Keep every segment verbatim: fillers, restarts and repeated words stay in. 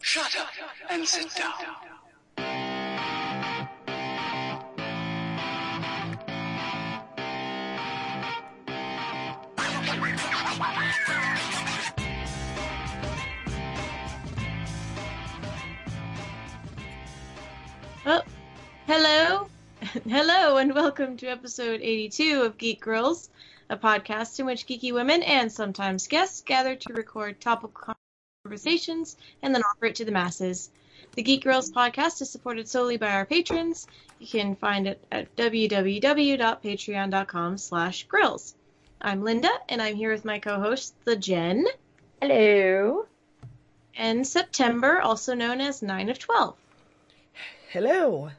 Shut up and sit down. Oh, hello. Hello, and welcome to episode eighty-two of Geek Girls, a podcast in which geeky women and sometimes guests gather to record topical conversations and then offer it to the masses. The Geek Girls podcast is supported solely by our patrons. You can find it at www.patreon.com slash grills. I'm Linda, and I'm here with my co-host, the Jen. Hello. And September, also known as nine of twelve. Hello.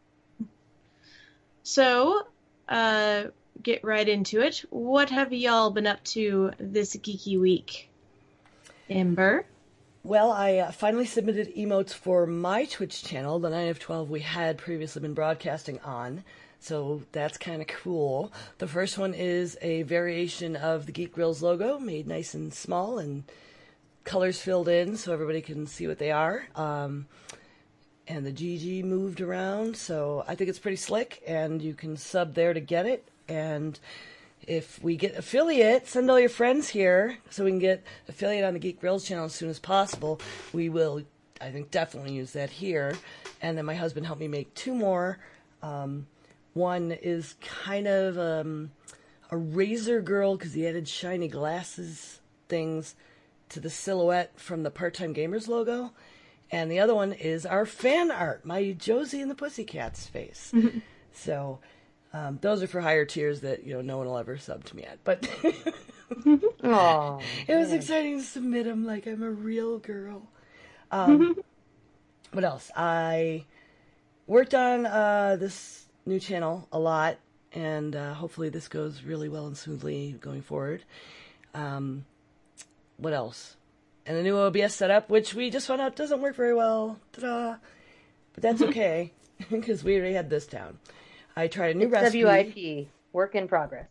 So, uh, get right into it. What have y'all been up to this geeky week? Ember? Well, I uh, finally submitted emotes for my Twitch channel, the nine of twelve we had previously been broadcasting on. So that's kind of cool. The first one is a variation of the Geek Grills logo, made nice and small and colors filled in so everybody can see what they are. Um, and the G G moved around, so I think it's pretty slick, and you can sub there to get it. And if we get affiliate, send all your friends here so we can get affiliate on the Geek Grills channel as soon as possible. We will, I think, definitely use that here. And then my husband helped me make two more. Um, one is kind of um, a Razor Girl because he added shiny glasses things to the silhouette from the Part-Time Gamers logo. And the other one is our fan art, my Josie and the Pussycats face. So um, those are for higher tiers that, you know, no one will ever sub to me at. But Aww, it was exciting to submit them like I'm a real girl. Um, what else? I worked on uh, this new channel a lot, and uh, hopefully this goes really well and smoothly going forward. Um, what else? And the new O B S setup, which we just found out doesn't work very well. Ta-da! But that's okay, because we already had this down. I tried a new it's recipe. W I P, work in progress.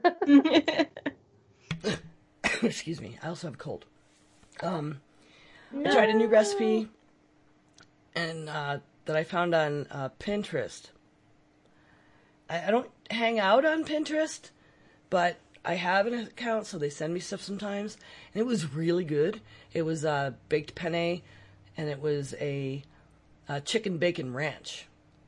Excuse me, I also have a cold. Um, no. I tried a new recipe, and uh, that I found on uh, Pinterest. I, I don't hang out on Pinterest, but I have an account, so they send me stuff sometimes, and it was really good. It was uh, baked penne, and it was a, a chicken bacon ranch.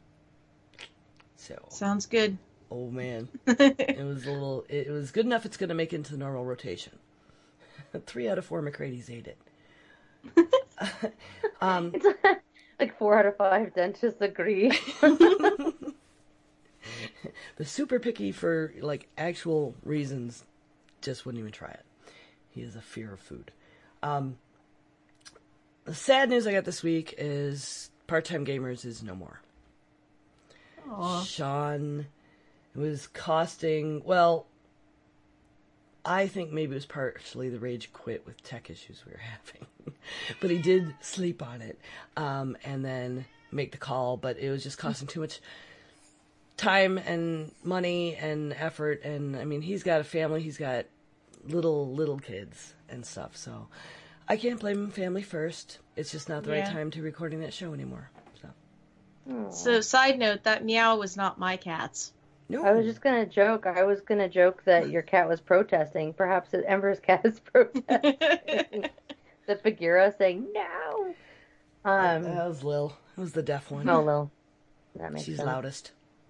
So sounds good. Oh man, it was a little. It was good enough. It's going to make it into the normal rotation. Three out of four McCrady's ate it. um, it's like four out of five dentists agree. The super picky for, like, actual reasons just wouldn't even try it. He has a fear of food. Um, the sad news I got this week is Part-Time Gamers is no more. Aww. Sean was costing, well, I think maybe it was partially the rage quit with tech issues we were having. But he did sleep on it um, and then make the call, but it was just costing too much time and money and effort, and I mean, he's got a family, he's got little, little kids and stuff, so I can't blame him. Family first. It's just not the yeah. right time to recording that show anymore. So, so side note, that meow was not my cat's. No. I was just going to joke. I was going to joke that your cat was protesting. Perhaps Ember's cat is protesting. The Bagheera saying, no. Um, that was Lil. It was the deaf one. Oh, Lil. That makes She's sense. loudest.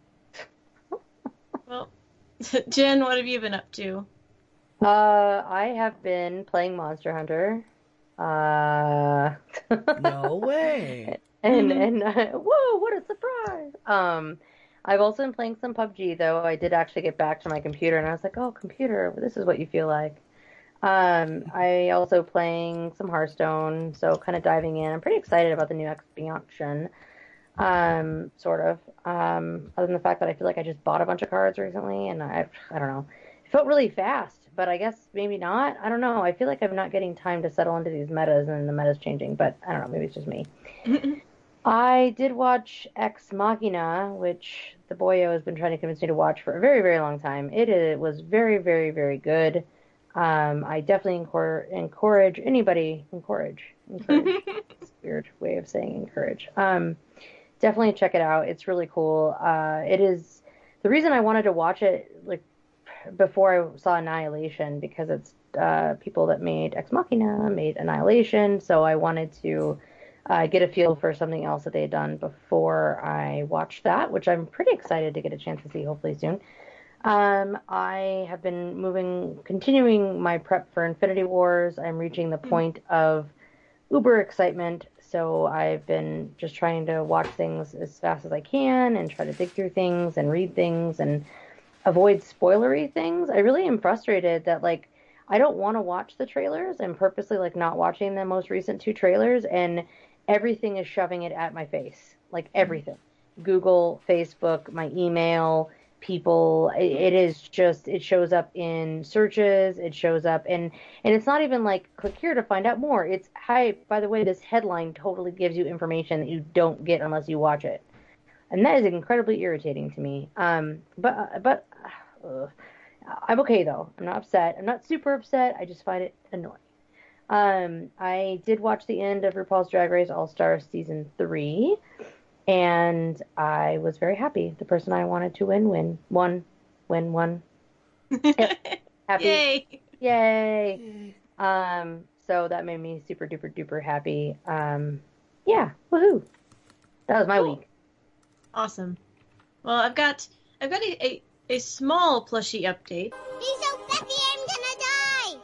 Well, Jen, what have you been up to? Uh, I have been playing Monster Hunter. Uh, no way. And and uh, whoa, what a surprise! Um, I've also been playing some P U B G though. I did actually get back to my computer, and I was like, oh, computer, this is what you feel like. Um, I also playing some Hearthstone, so kind of diving in. I'm pretty excited about the new expansion. Um, sort of. Um, other than the fact that I feel like I just bought a bunch of cards recently, and I, I don't know. It felt really fast, but I guess maybe not. I don't know. I feel like I'm not getting time to settle into these metas, and the meta's changing, but I don't know. Maybe it's just me. I did watch Ex Machina, which the boyo has been trying to convince me to watch for a very, very long time. It, it was very, very, very good. Um, I definitely encor- encourage anybody, encourage, encourage. It's weird of saying encourage. Um, definitely check it out. It's really cool. Uh, it is the reason I wanted to watch it like before I saw Annihilation, because it's uh, people that made Ex Machina, made Annihilation, so I wanted to uh, get a feel for something else that they had done before I watched that, which I'm pretty excited to get a chance to see hopefully soon. Um, I have been moving, continuing my prep for Infinity Wars. I'm reaching the point of uber excitement, so I've been just trying to watch things as fast as I can and try to dig through things and read things and avoid spoilery things. I really am frustrated that, like, I don't want to watch the trailers. I'm purposely, like, not watching the most recent two trailers, and everything is shoving it at my face. Like, everything. Google, Facebook, my email, people. It, it is just, it shows up in searches. It shows up, and, and it's not even like, click here to find out more. It's, hi, by the way, this headline totally gives you information that you don't get unless you watch it. And that is incredibly irritating to me. Um, but, but, uh, I'm okay though. I'm not upset. I'm not super upset. I just find it annoying. Um, I did watch the end of RuPaul's Drag Race All-Stars season three, and I was very happy. The person I wanted to win, win, won, win, won. Yep. Happy. Yay! Yay! Um, so that made me super duper duper happy. Um, yeah, woohoo! That was my Cool. week. Awesome. Well, I've got I've got a, a, a small plushie update. He's so fluffy, I'm gonna die!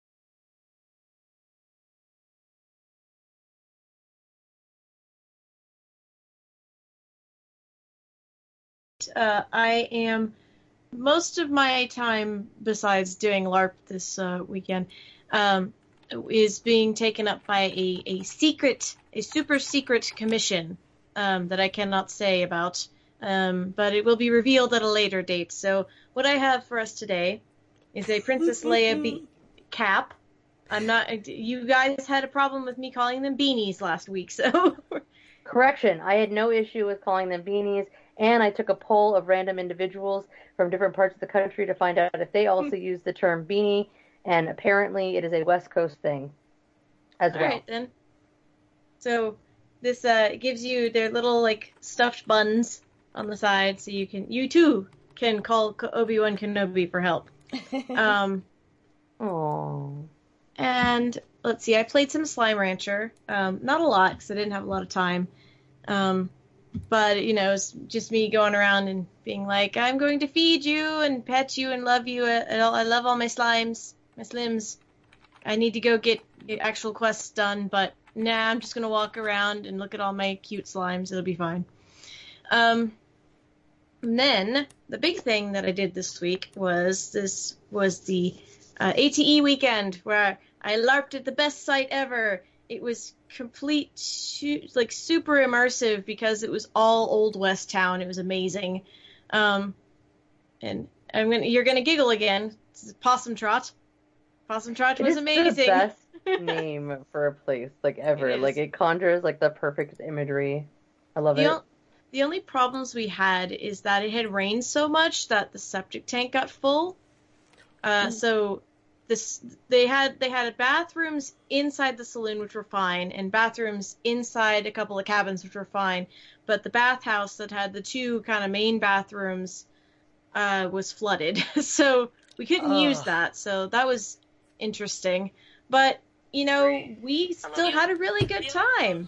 Uh, I am most of my time, besides doing LARP this uh, weekend, um, is being taken up by a, a secret, a super secret commission um, that I cannot say about, um, but it will be revealed at a later date. So what I have for us today is a Princess Leia be- cap. I'm not. You guys had a problem with me calling them beanies last week, so. Correction, I had no issue with calling them beanies, and I took a poll of random individuals from different parts of the country to find out if they also use the term beanie, and apparently it is a West Coast thing as All well. right, then. So this uh, gives you their little, like, stuffed buns on the side, so you can, you too, can call Obi-Wan Kenobi for help. Um, Aww. and let's see, I played some Slime Rancher. Um, not a lot, because I didn't have a lot of time. Um, but, you know, it's just me going around and being like, I'm going to feed you and pet you and love you. I, I love all my slimes, my slims. I need to go get, get actual quests done, but nah, I'm just going to walk around and look at all my cute slimes. It'll be fine. Um, and then, the big thing that I did this week was this was the uh, A T E weekend, where I LARPed at the best site ever. It was complete, like, super immersive because it was all Old West town. It was amazing. Um, and I'm gonna, you're gonna giggle again. It's Possum Trot. Possum Trot It was is amazing. the best name for a place, like, ever. It is. Like, it conjures, like, the perfect imagery. I love The, it. o- the only problems we had is that it had rained so much that the septic tank got full. Uh, so this they had they had bathrooms inside the saloon, which were fine, and bathrooms inside a couple of cabins, which were fine. But the bathhouse that had the two kind of main bathrooms uh, was flooded, so we couldn't Ugh. use that. So that was interesting. But you know, we still had a really good time.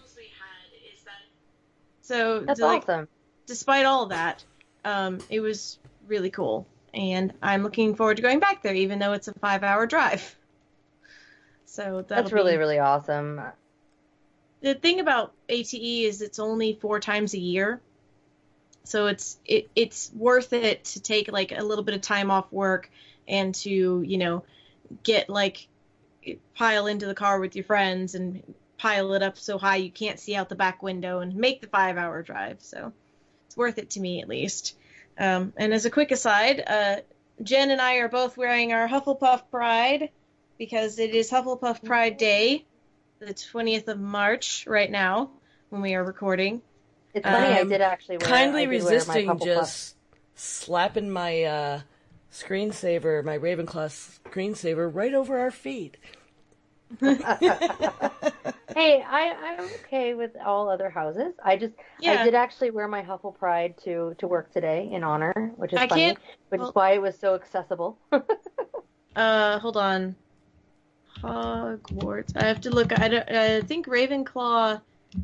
So That's like, awesome. despite all of that, um, it was really cool. And I'm looking forward to going back there, even though it's a five-hour drive. So That's really, be... really awesome. The thing about A T E is it's only four times a year. So it's it, it's worth it to take, like, a little bit of time off work and to, you know, get, like, pile into the car with your friends and pile it up so high you can't see out the back window and make the five-hour drive. So it's worth it to me, at least. Um, and as a quick aside, uh, Jen and I are both wearing our Hufflepuff Pride because it is Hufflepuff Pride Day, the twentieth of March right now when we are recording. It's funny, I Um, did actually wear Kindly I did wear my resisting Hufflepuff- just slapping my uh, screensaver, my Ravenclaw screensaver, right over our feet. Hey, Hey, I, I'm okay with all other houses. I just, Yeah. I did actually wear my Huffle Pride to, to work today in honor, which is I funny, can't- which well- is why it was so accessible. Uh, hold on. Hogwarts. I have to look. I, don't, I think Ravenclaw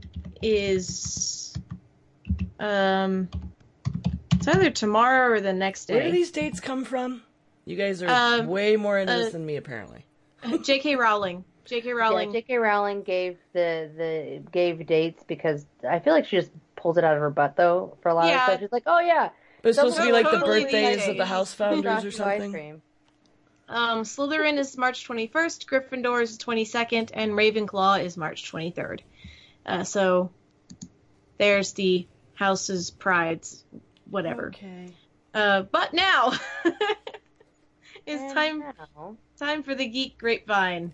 is um. It's either tomorrow or the next Where do day. these dates come from? You guys are Um, way more into uh, this than me, apparently. J K. Rowling. J K. Rowling. Yeah, J K. Rowling gave the, the gave dates because I feel like she just pulls it out of her butt though for a lot Yeah. of stuff. She's like, oh yeah, But it's supposed to be like the Totally birthdays these of the days. house founders Frosty or ice something. cream. Um, Slytherin is March twenty-first, Gryffindor is twenty-second, and Ravenclaw is March twenty-third. Uh, so there's the house's prides, whatever. Okay. Uh, but now it's And time now- time for the Geek Grapevine.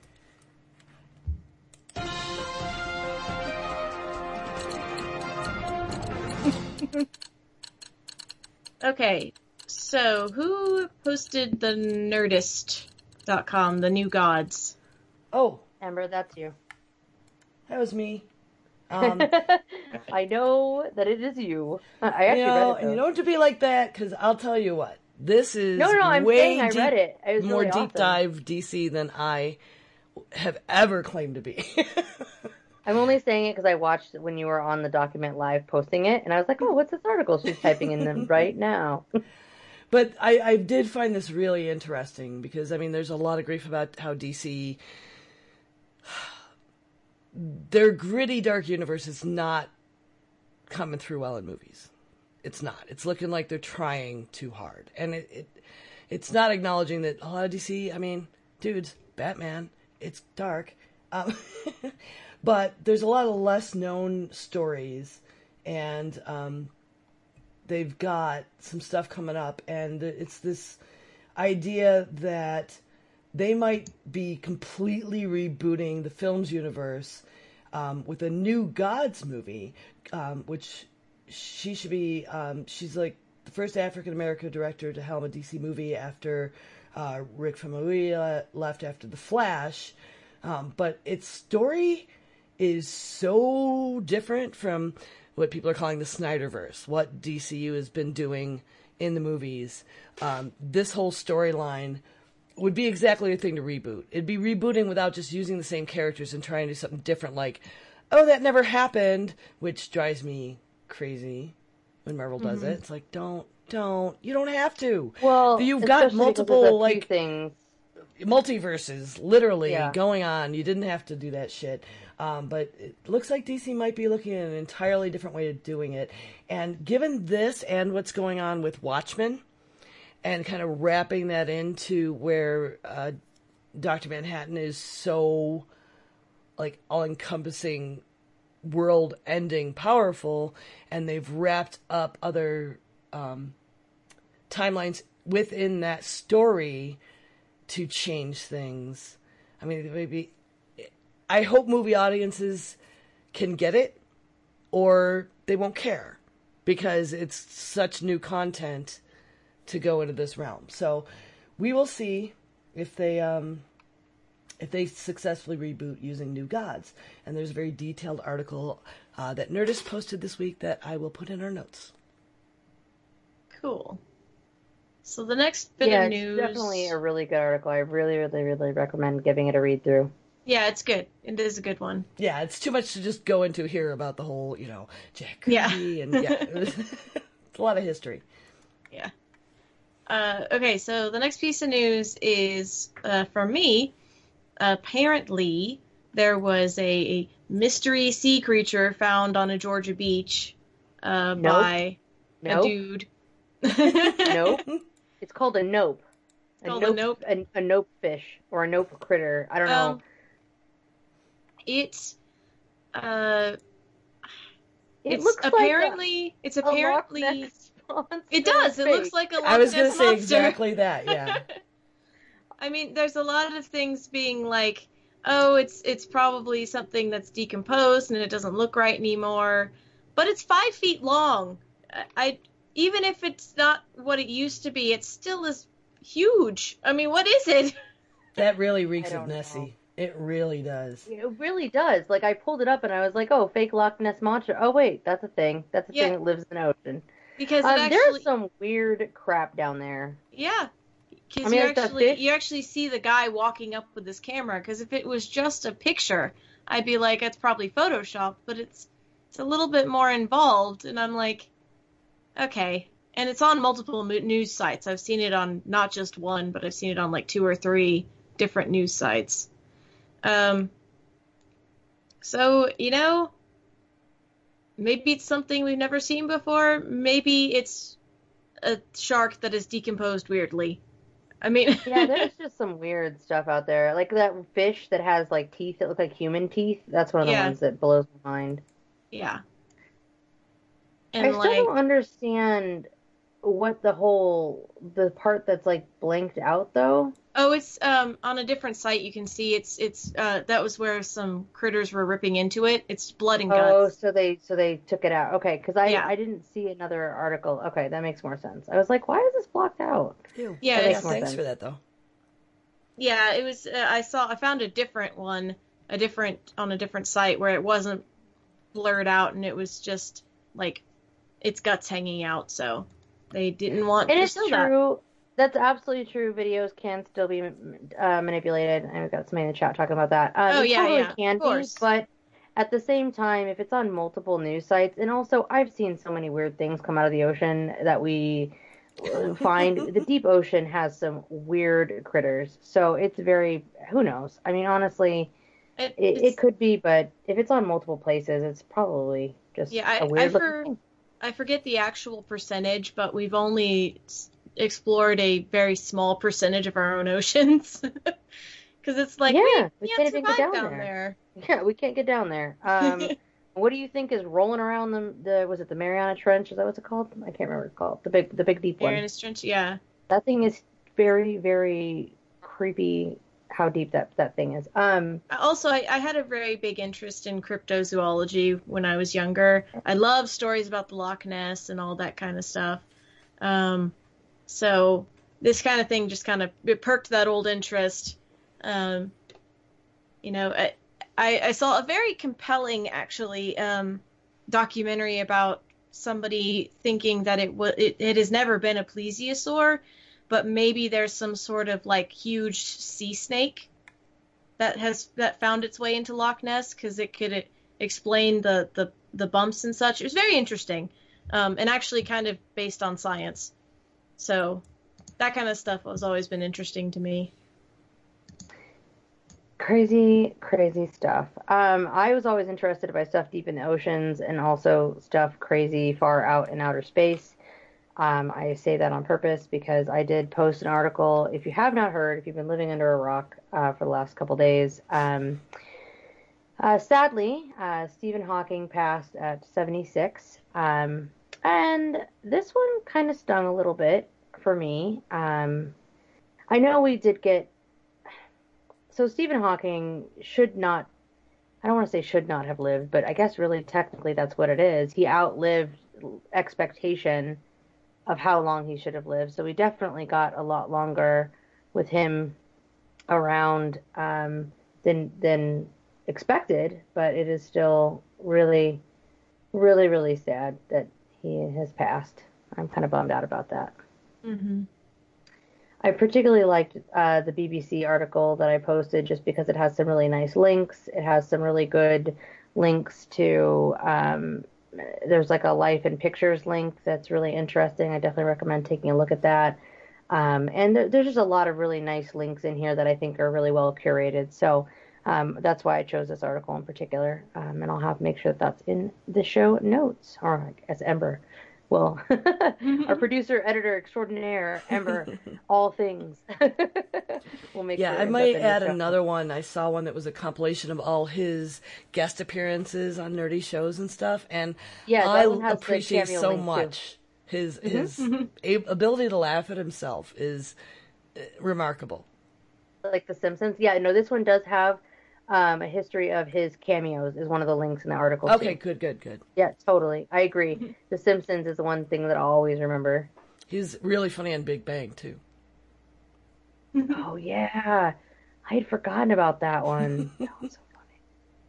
Okay, so who posted the Nerdist dot com, the new gods? Oh, Amber, that's you. that was me. Um, I know that it is you. I actually you know, read it. and Though. you don't have to be like that, because I'll tell you what. This is No, no, I'm way saying I deep, read it. It was more really deep awesome. dive D C than I have ever claimed to be. I'm only saying it because I watched when you were on the document live posting it, and I was like, oh, what's this article she's typing in them right now? But I, I did find this really interesting because, I mean, there's a lot of grief about how D C, their gritty, dark universe is not coming through well in movies. It's not. It's looking like they're trying too hard. And it, it it's not acknowledging that a lot of D C, I mean, dudes, Batman, it's dark. Um, but there's a lot of less known stories, and um, they've got some stuff coming up, and it's this idea that they might be completely rebooting the films universe um, with a new Gods movie, um, which she should be, um, she's like the first African-American director to helm a D C movie after uh, Rick Famuyiwa left after The Flash. Um, but its story is so different from what people are calling the Snyderverse, what D C U has been doing in the movies. Um, this whole storyline would be exactly the thing to reboot. It'd be rebooting without just using the same characters and trying to do something different, like, oh, that never happened, which drives me crazy when Marvel does Mhm. it. It's like, don't, don't, you don't have to. Well, You've got especially because there's a multiple, few like, things. multiverses literally Yeah. going on. You didn't have to do that shit. Um, but it looks like D C might be looking at an entirely different way of doing it. And given this and what's going on with Watchmen, and kind of wrapping that into where uh, Doctor Manhattan is so, like, all-encompassing, world-ending, powerful, and they've wrapped up other um, timelines within that story to change things. I mean, maybe I hope movie audiences can get it, or they won't care, because it's such new content to go into this realm. So we will see if they um, if they successfully reboot using New Gods. And there's a very detailed article uh, that Nerdist posted this week that I will put in our notes. Cool. So the next bit Yeah, of it's news. definitely a really good article. I really, really, really recommend giving it a read through. Yeah, it's good. It is a good one. Yeah, it's too much to just go into here about the whole, you know, Jack Yeah. Kirby and yeah, it's a lot of history. Yeah. Uh, okay, so the next piece of news is uh, from me. Apparently, there was a, a mystery sea creature found on a Georgia beach uh, Nope. by Nope. a dude. Nope. It's called a nope. A Called a nope, nope? A, a nope fish or a nope critter. I don't know. Um, It's uh, it it's looks apparently it's like a, apparently a Loch Ness monster it does. It fake. looks like a Loch I was Ness going to say monster. exactly that, yeah. I mean, there's a lot of things being like, oh, it's it's probably something that's decomposed and it doesn't look right anymore. But it's five feet long. I, I even if it's not what it used to be, it still is huge. I mean, what is it? That really reeks I of don't know. Nessie. It really does. It really does. Like, I pulled it up and I was like, oh, fake Loch Ness Monster. Oh, wait, that's a thing. That's a Yeah. thing that lives in the ocean. Because it Um, actually, there's some weird crap down there. yeah, because I mean, you like the actually fish- you actually see the guy walking up with his camera. Because if it was just a picture, I'd be like, it's probably Photoshop. But it's it's a little bit more involved, and I'm like, okay. And it's on multiple mo- news sites. I've seen it on not just one, but I've seen it on like two or three different news sites. Um. So you know, maybe it's something we've never seen before. Maybe it's a shark that is decomposed weirdly. I mean, Yeah, there's just some weird stuff out there. Like that fish that has like teeth that look like human teeth. That's one of the Yeah. ones that blows my mind. yeah. I And still like, don't understand what the whole the part that's like blanked out though. oh, it's um on a different site. You can see it's it's uh that was where some critters were ripping into it. It's blood and Oh, guts. so they so they took it out. Okay, because I Yeah. I didn't see another article. Okay, that makes more sense. I was like, why is this blocked out? Ew. Yeah, That it's- makes more Thanks sense. for that, though. Yeah, it was. Uh, I saw. I found a different one, a different on a different site where it wasn't blurred out and it was just like its guts hanging out. So they didn't want And to it's show that. true. That's absolutely true. Videos can still be uh, manipulated, and we've got somebody in the chat talking about that. Um, Oh, it yeah, totally yeah, can of be, course. but at the same time, if it's on multiple news sites, and also I've seen so many weird things come out of the ocean that we uh, find the deep ocean has some weird critters. So it's very who knows. I mean, honestly, It, it, it's- it could be, but if it's on multiple places, it's probably just Yeah, I- a weird I've looking heard- thing. I forget the actual percentage, but we've only s- explored a very small percentage of our own oceans. Because it's like, Yeah, we, we can't can't even get survive down down there. there. Yeah, we can't get down there. Um, what do you think is rolling around the the was it the Mariana Trench? Is that what's it called? I can't remember what it's called. The big the big deep one. Mariana Trench, yeah. That thing is very very creepy. How deep that that thing is. Um, Also, I, I had a very big interest in cryptozoology when I was younger. I love stories about the Loch Ness and all that kind of stuff. Um, so this kind of thing just kind of it perked that old interest. Um, you know, I, I, I saw a very compelling, actually, um, documentary about somebody thinking that it was it, it has never been a plesiosaur, but maybe there's some sort of like huge sea snake that has that found its way into Loch Ness because it could uh, explain the, the the bumps and such. It was very interesting, um, and actually kind of based on science. So that kind of stuff has always been interesting to me. crazy crazy stuff. Um, I was always interested by stuff deep in the oceans and also stuff crazy far out in outer space. Um, I say that on purpose because I did post an article. If you have not heard, if you've been living under a rock uh, for the last couple days, um, uh, sadly, uh, Stephen Hawking passed at seventy-six. Um, and this one kind of stung a little bit for me. Um, I know we did get. So Stephen Hawking should not. I don't want to say should not have lived, but I guess really technically that's what it is. He outlived expectation of how long he should have lived. So we definitely got a lot longer with him around um, than than expected. But it is still really, really, really sad that he has passed. I'm kind of bummed out about that. Mm-hmm. I particularly liked uh, the B B C article that I posted just because it has some really nice links. It has some really good links to. Um, there's like a life and pictures link that's really interesting. I definitely recommend taking a look at that. Um, and there, there's just a lot of really nice links in here that I think are really well curated. So um, that's why I chose this article in particular. Um, and I'll have to make sure that that's in the show notes, or as Ember will. Our producer, editor extraordinaire, Ember, all things. We'll make Yeah, sure I it's might up in the add show. another one. I saw one that was a compilation of all his guest appearances on nerdy shows and stuff, and Yeah, that I one has the appreciate cameo so link, too. much his his a- ability to laugh at himself is uh, remarkable. Like The Simpsons. Yeah, no, this one does have um, a history of his cameos is one of the links in the article. Okay, too. good, good, good. Yeah, totally. I agree. The Simpsons is the one thing that I'll always remember. He's really funny on Big Bang too. Oh, yeah. I had forgotten about that one. That was so funny.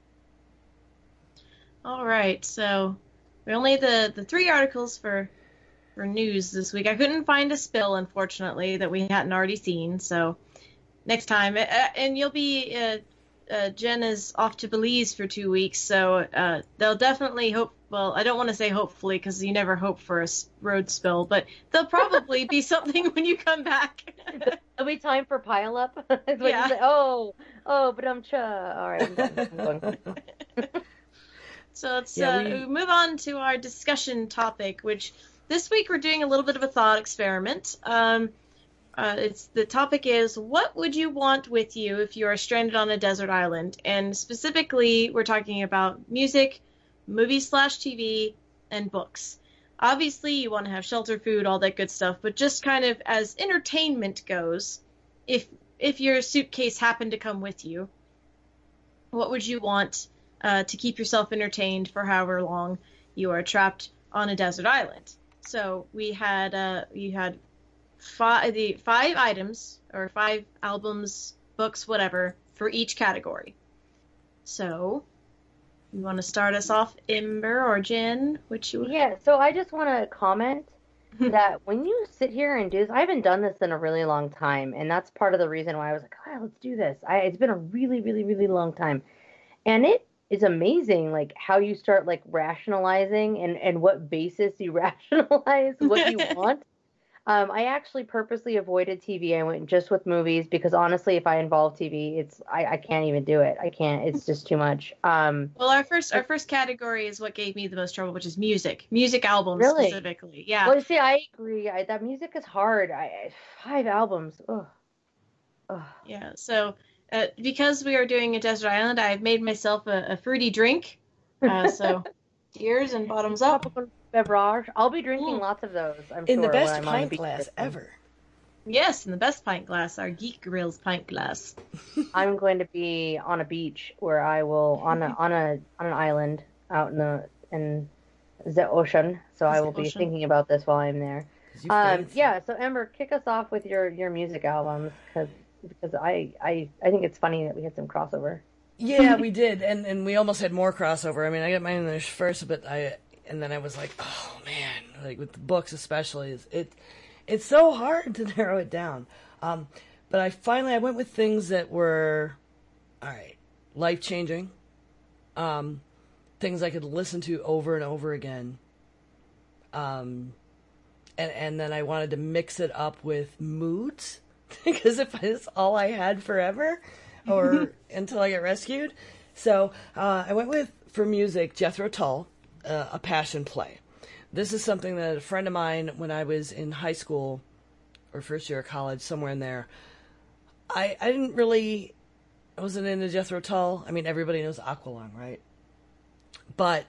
All right, so we only the the three articles for for news this week. I couldn't find a spill, unfortunately, that we hadn't already seen. So next time, uh, and you'll be uh, uh, Jen is off to Belize for two weeks, so uh, they'll definitely hope. Well, I don't want to say hopefully because you never hope for a road spill, but there'll probably be something when you come back. There'll be time for pile up. Is what Yeah. you say. Oh, oh, but I'm cha. All right, I'm done. I'm going. So let's Yeah, uh, we- move on to our discussion topic, which this week we're doing a little bit of a thought experiment. Um, uh, it's the topic is, what would you want with you if you are stranded on a desert island? And specifically, we're talking about music, movies slash T V, and books. Obviously, you want to have shelter, food, all that good stuff, but just kind of as entertainment goes, if if your suitcase happened to come with you, what would you want uh, to keep yourself entertained for however long you are trapped on a desert island? So we had uh, you had five the five items or five albums, books, whatever for each category. So you want to start us off, Ember or Jen? Which you Yeah, so I just want to comment that when you sit here and do this, I haven't done this in a really long time, and that's part of the reason why I was like, oh, let's do this. I, it's been a really, really, really long time, and it is amazing, like how you start like rationalizing and and what basis you rationalize what you want. Um, I actually purposely avoided T V. I went just with movies because honestly, if I involve T V, it's I, I can't even do it. I can't. It's just too much. Um, Well, our first our first category is what gave me the most trouble, which is music, music albums Really? specifically. Yeah. well, see, I agree. I, that music is hard. I, I five albums. Ugh. Ugh. Yeah, so uh, because we are doing a desert island, I've made myself a, a fruity drink. Uh, so cheers and bottoms up. Tropical beverage. I'll be drinking Mm. lots of those. I'm In the sure, best when I'm on the pint beach glass with them. ever. Yes, in the best pint glass, our Geek Grills pint glass. I'm going to be on a beach where I will on a on a on an island out in the in the ocean. So I The will be ocean. thinking about this while I'm there. 'Cause you Um, fancy. yeah. So Ember, kick us off with your your music albums because because I I I think it's funny that we had some crossover. Yeah, we did, and and we almost had more crossover. I mean, I got mine in there first, but I and then I was like, oh man, like with the books especially, it's- it it's so hard to narrow it down. Um, but I finally I went with things that were all right, life changing, um, things I could listen to over and over again. Um, and and then I wanted to mix it up with moods because if it's all I had forever, or until I get rescued. So uh, I went with, for music, Jethro Tull, uh, A Passion Play. This is something that a friend of mine, when I was in high school, or first year of college, somewhere in there, I, I didn't really, I wasn't into Jethro Tull. I mean, everybody knows Aqualung, right? But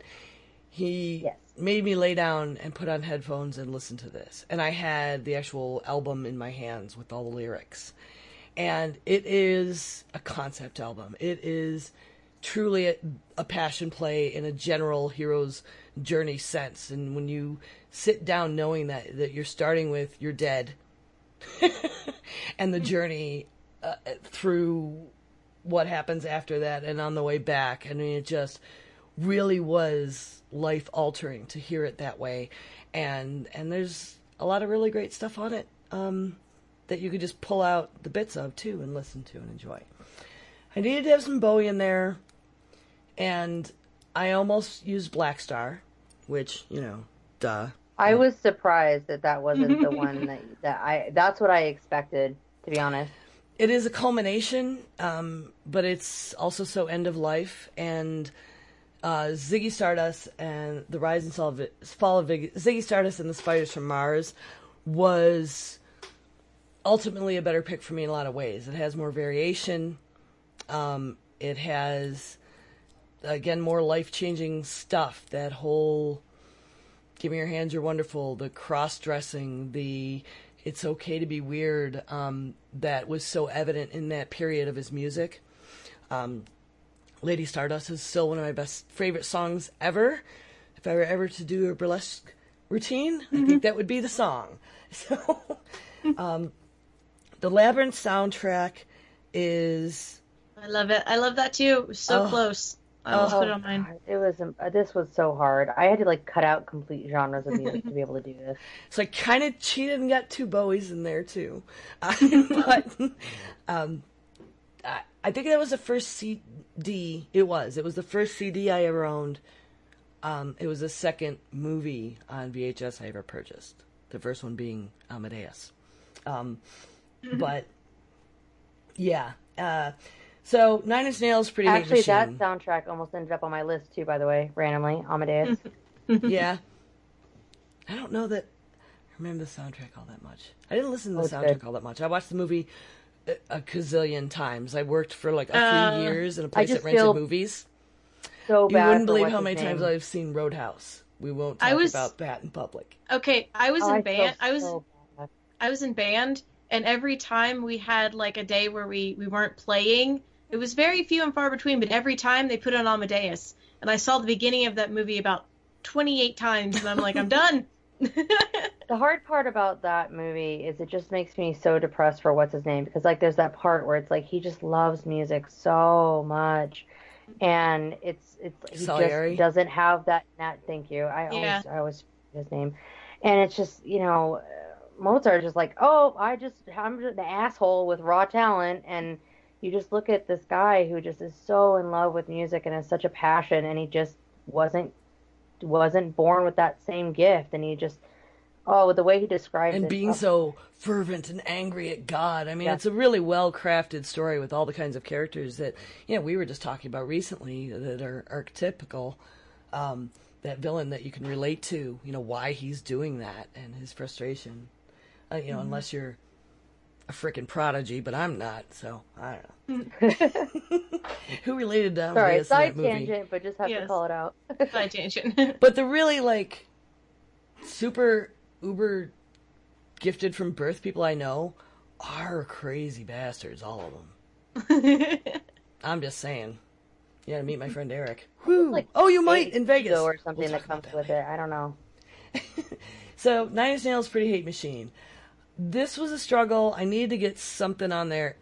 he Yes. made me lay down and put on headphones and listen to this. And I had the actual album in my hands with all the lyrics. And it is a concept album. It is truly a, a passion play in a general hero's journey sense. And when you sit down knowing that, that you're starting with you're dead and the journey uh, through what happens after that and on the way back. I mean, it just really was life altering to hear it that way. And, and there's a lot of really great stuff on it. Um, that you could just pull out the bits of too and listen to and enjoy. I needed to have some Bowie in there, and I almost used Black Star, which, you know, duh. I was surprised that that wasn't the one that that I. That's what I expected, to be honest. It is a culmination, um, but it's also so end of life, and uh, Ziggy Stardust and the Rise and Fall of, Fall of Ziggy Stardust and the Spiders from Mars was ultimately a better pick for me in a lot of ways. It has more variation. Um, it has, again, more life-changing stuff. That whole "Give Me Your Hands, You're Wonderful," the cross-dressing, the "It's Okay to Be Weird," um, that was so evident in that period of his music. Um, Lady Stardust is still one of my best favorite songs ever. If I were ever to do a burlesque routine, I think that would be the song. So, um, the Labyrinth soundtrack is... I love it. I love that too. It was so Oh. close. I almost Oh, put it on mine. God, it was um, uh, this was so hard. I had to like cut out complete genres of music to be able to do this. So I kind of cheated and got two Bowies in there too. Uh, but um, I, I think that was the first C D. It was. It was the first C D I ever owned. Um, it was the second movie on V H S I ever purchased. The first one being Amadeus. Um, but yeah. Uh, so Nine Inch Nails, Pretty Hate Actually, that Machine. soundtrack almost ended up on my list too. By the way, randomly, Amadeus. Yeah. I don't know that I remember the soundtrack all that much. I didn't listen to Oh, the it's soundtrack good. all that much. I watched the movie a, a gazillion times. I worked for like a Uh, few years in a place that just rented feel movies. So You bad. wouldn't for believe what's how his many times name. I've seen Roadhouse. We won't talk I was- about that in public. Okay, I was Oh, in I feel band. I was so bad. I was in band, and every time we had like a day where we we weren't playing, it was very few and far between. But every time they put on Amadeus, and I saw the beginning of that movie about twenty-eight times, and I'm like, I'm done. The hard part about that movie is it just makes me so depressed for what's his name, because like there's that part where it's like he just loves music so much, and it's it's he Salieri? just doesn't have that that thank you I Yeah. always I always forget his name, and it's just you know uh, Mozart just like, oh, I just I'm just the asshole with raw talent, and you just look at this guy who just is so in love with music and has such a passion, and he just wasn't wasn't born with that same gift, and he just oh the way he describes And it being oh, so fervent and angry at God. I mean, Yeah. it's a really well-crafted story with all the kinds of characters that, you know, we were just talking about recently that are archetypical. Um, that villain that you can relate to, you know, why he's doing that and his frustration. Uh, you know, Mm-hmm. unless you're a freaking prodigy, but I'm not, so I don't know. Who related to sorry Amadeus in side that movie? tangent, but just have to Yes. call it out. Side tangent. But the really, like, super uber gifted from birth people I know are crazy bastards, all of them. I'm just saying. You gotta meet my friend Eric. Woo! Like Oh, you might eight in Vegas. or something We'll that talk about comes with later. it. I don't know. So, Nine Inch Nails, Pretty Hate Machine. This was a struggle. I needed to get something on there.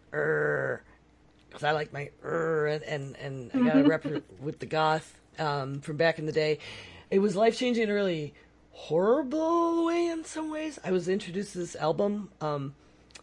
Because I like my er, and, and, and I got to rep it with the goth um, from back in the day. It was life-changing in a really horrible way in some ways. I was introduced to this album um,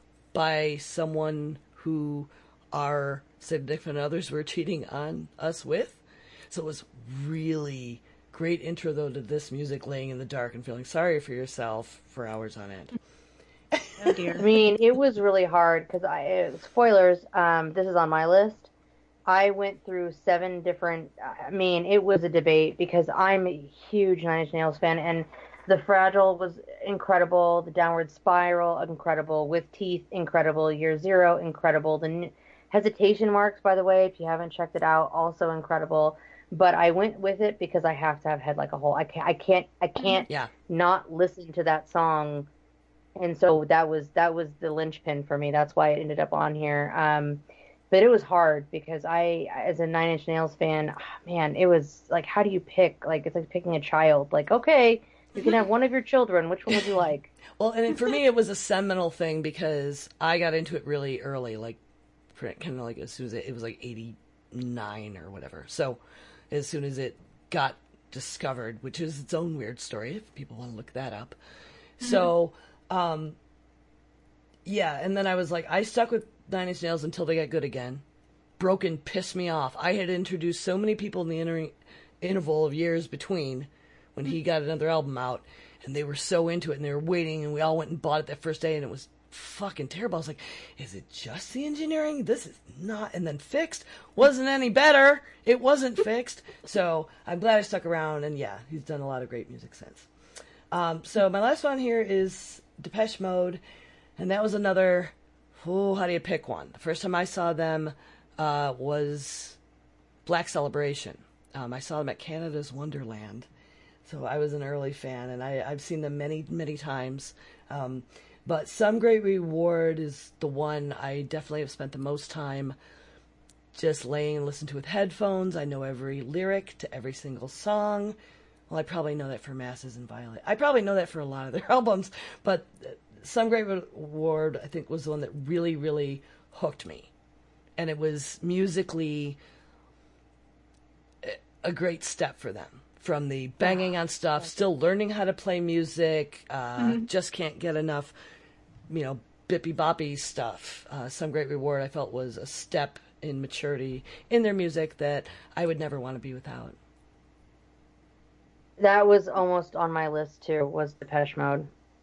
by someone who our significant others were cheating on us with. So it was really great intro, though, to this music, laying in the dark and feeling sorry for yourself for hours on end. Oh I dear. mean, it was really hard because I uh, spoilers. Um, this is on my list. I went through seven different. I mean, it was a debate because I'm a huge Nine Inch Nails fan, and The Fragile was incredible. The Downward Spiral, incredible. With Teeth, incredible. Year Zero, incredible. The N- Hesitation Marks, by the way, if you haven't checked it out, also incredible. But I went with it because I have to have Head Like a Hole. I can't. I can't. I can't Yeah. not listen to that song. And so that was that was the linchpin for me. That's why it ended up on here. Um, but it was hard because I, as a Nine Inch Nails fan, ah, man, it was like, how do you pick? Like, it's like picking a child. Like, okay, you can have one of your children. Which one would you like? Well, and it, for me, it was a seminal thing because I got into it really early, like kind of like as soon as it, it was like eighty-nine or whatever. So as soon as it got discovered, which is its own weird story, if people want to look that up. So, um, yeah, and then I was like, I stuck with Nine Inch Nails until they got good again. Broken pissed me off. I had introduced so many people in the inter- interval of years between when he got another album out, and they were so into it, and they were waiting, and we all went and bought it that first day, and it was fucking terrible. I was like, is it just the engineering? This is not. And then Fixed wasn't any better. It wasn't Fixed. So I'm glad I stuck around, and yeah, he's done a lot of great music since. Um, so my last one here is Depeche Mode, and that was another, oh, how do you pick one? The first time I saw them uh, was Black Celebration. Um, I saw them at Canada's Wonderland, so I was an early fan, and I, I've seen them many, many times. Um, but Some Great Reward is the one I definitely have spent the most time just laying and listening to with headphones. I know every lyric to every single song. Well, I probably know that for Masses and Violet. I probably know that for a lot of their albums, but Some Great Reward, I think, was the one that really, really hooked me. and it was musically a great step for them. From the banging on stuff, still learning how to play music, uh, mm-hmm. just can't get enough, you know, bippy boppy stuff. Uh, Some Great Reward I felt was a step in maturity in their music that I would never want to be without. That was almost on my list too, was Depeche Mode.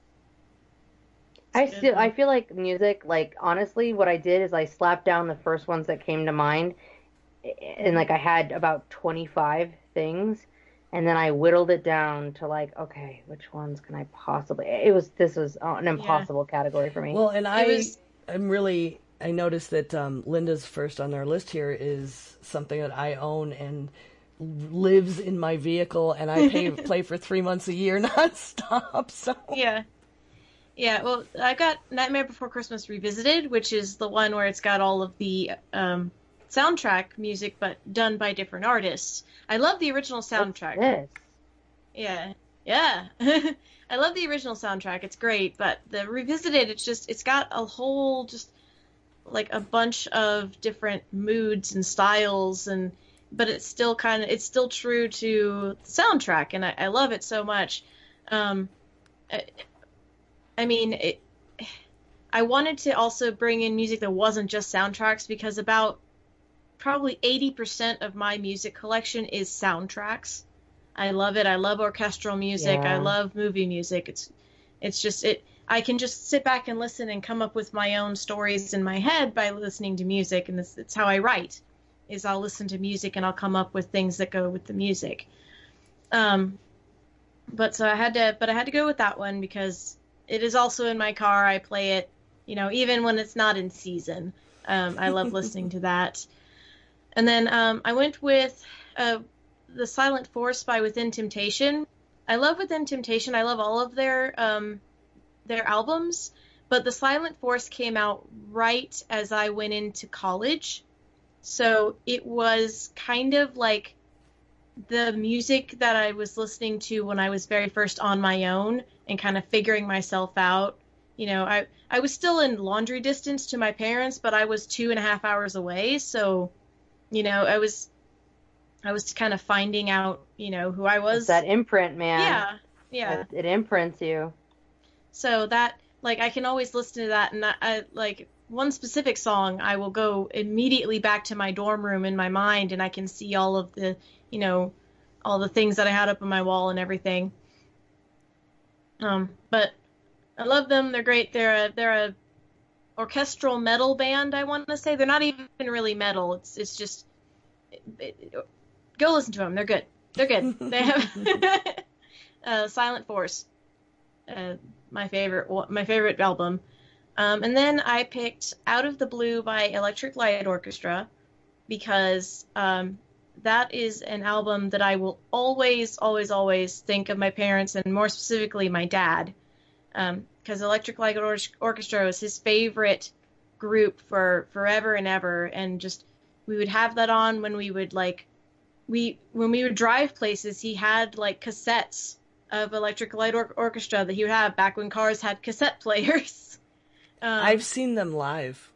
I still, I feel like music, like, honestly, what I did is I slapped down the first ones that came to mind, and, like, I had about twenty-five things, and then I whittled it down to, like, okay, which ones can I possibly, it was, this was an impossible yeah. category for me. Well, and I, was... I'm really, I noticed that um, Linda's first on our list here is something that I own and lives in my vehicle, and I pay, play for three months a year nonstop, so. Yeah. Yeah, well, I got Nightmare Before Christmas Revisited, which is the one where it's got all of the um, soundtrack music, but done by different artists. I love the original soundtrack. Yes. Yeah, yeah. I love the original soundtrack. It's great, but the Revisited, it's just, it's got a whole, just, like, a bunch of different moods and styles, and but it's still kind of, it's still true to the soundtrack, and I, I love it so much. Um, I, I mean, it, I wanted to also bring in music that wasn't just soundtracks, because about probably eighty percent of my music collection is soundtracks. I love it. I love orchestral music. Yeah. I love movie music. It's it's just, it. I can just sit back and listen and come up with my own stories in my head by listening to music, and this, it's how I write, is I'll listen to music and I'll come up with things that go with the music. Um, but so I had to, but I had to go with that one because it is also in my car. I play it, you know, even when it's not in season. Um, I love listening to that. And then um, I went with uh, The Silent Force by Within Temptation. I love Within Temptation. I love all of their um, their albums. But The Silent Force came out right as I went into college. So it was kind of like the music that I was listening to when I was very first on my own and kind of figuring myself out. You know, I, I was still in laundry distance to my parents, but I was two and a half hours away. So, you know, I was, I was kind of finding out, you know, who I was. It's that imprint, man. Yeah. Yeah. It, it imprints you. So that, like, I can always listen to that. And I, I like one specific song, I will go immediately back to my dorm room in my mind, and I can see all of the, you know, all the things that I had up on my wall and everything. Um, but I love them. They're great. They're a, they're a orchestral metal band, I want to say. They're not even really metal. It's it's just it, it, go listen to them. They're good. They're good. They have uh, Silent Force, uh, my favorite my favorite album. Um, and then I picked Out of the Blue by Electric Light Orchestra because um, that is an album that I will always, always, always think of my parents, and more specifically my dad, because um, Electric Light Or- Orchestra was his favorite group for forever and ever, and just we would have that on when we would like we when we would drive places. He had like cassettes of Electric Light Or- Orchestra that he would have back when cars had cassette players. Um, I've seen them live.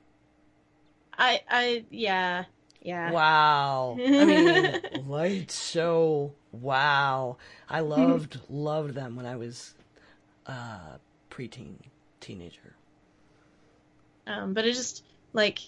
I, I, yeah, yeah. Wow. I mean, light show. Wow. I loved, loved them when I was uh, preteen, teenager. Um, but it just, like,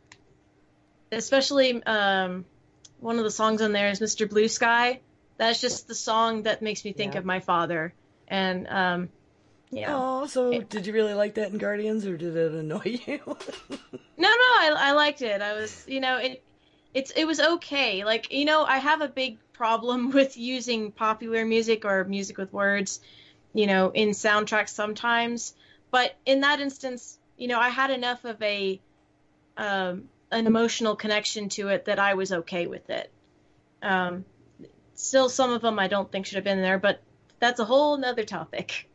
especially um, one of the songs on there is Mister Blue Sky. That's just the song that makes me think yeah. of my father. And, um, yeah. Oh, so it, did you really like that in Guardians, or did it annoy you? no, no, I, I liked it. I was, you know, it, it's, it was okay. Like, you know, I have a big problem with using popular music or music with words, you know, in soundtracks sometimes. But in that instance, you know, I had enough of a, um, an emotional connection to it that I was okay with it. Um, still, some of them I don't think should have been there, but that's a whole nother topic.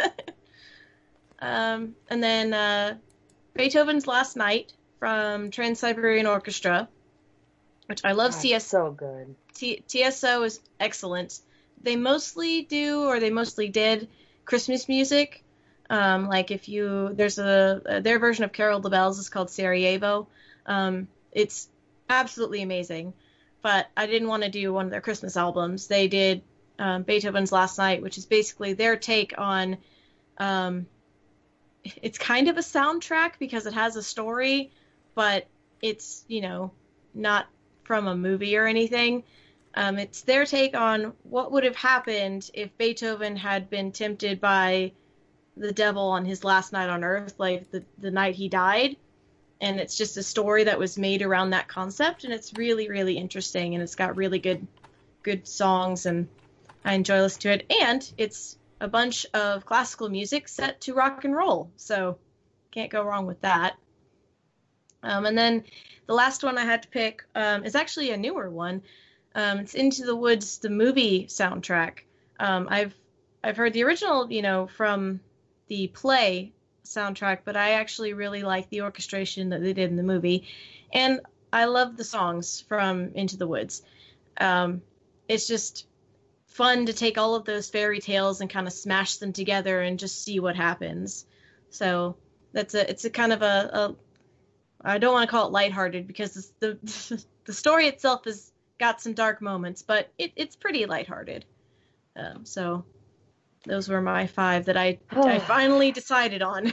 um, and then uh, Beethoven's Last Night from Trans-Siberian Orchestra, which I love. Oh, C S so good. T- TSO is excellent. They mostly do, or they mostly did, Christmas music. Um, like if you, there's a, their version of Carol the Bells is called Sarajevo. Um, it's absolutely amazing. But I didn't want to do one of their Christmas albums. They did um, Beethoven's Last Night, which is basically their take on. Um, it's kind of a soundtrack because it has a story, but it's, you know, not from a movie or anything. Um, it's their take on what would have happened if Beethoven had been tempted by the devil on his last night on Earth, like the, the night he died. And it's just a story that was made around that concept, and it's really, really interesting, and it's got really good good songs, and I enjoy listening to it. And it's a bunch of classical music set to rock and roll, so can't go wrong with that. Um, and then the last one I had to pick um, is actually a newer one. Um, it's Into the Woods, the movie soundtrack. Um, I've I've heard the original, you know, from the play soundtrack, but I actually really like the orchestration that they did in the movie, and I love the songs from Into the Woods. Um, it's just fun to take all of those fairy tales and kind of smash them together and just see what happens. So that's a it's a kind of a, a I don't want to call it lighthearted because the the story itself has got some dark moments, but it, it's pretty lighthearted. Um, so those were my five that I I finally decided on.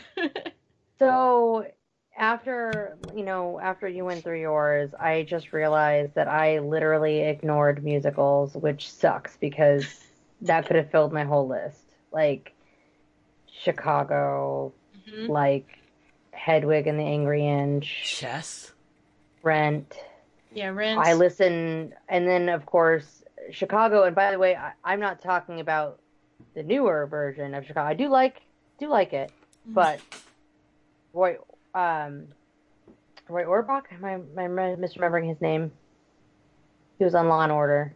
So after, you know, after you went through yours, I just realized that I literally ignored musicals, which sucks because that could have filled my whole list. Like Chicago, mm-hmm. like Hedwig and the Angry Inch. Chess. Rent. Yeah, Rent. I listen, and then, of course, Chicago, and by the way, I, I'm not talking about the newer version of Chicago. I do like do like it, but Roy um Roy Orbach, am I, am I misremembering his name? He was on Law and Order,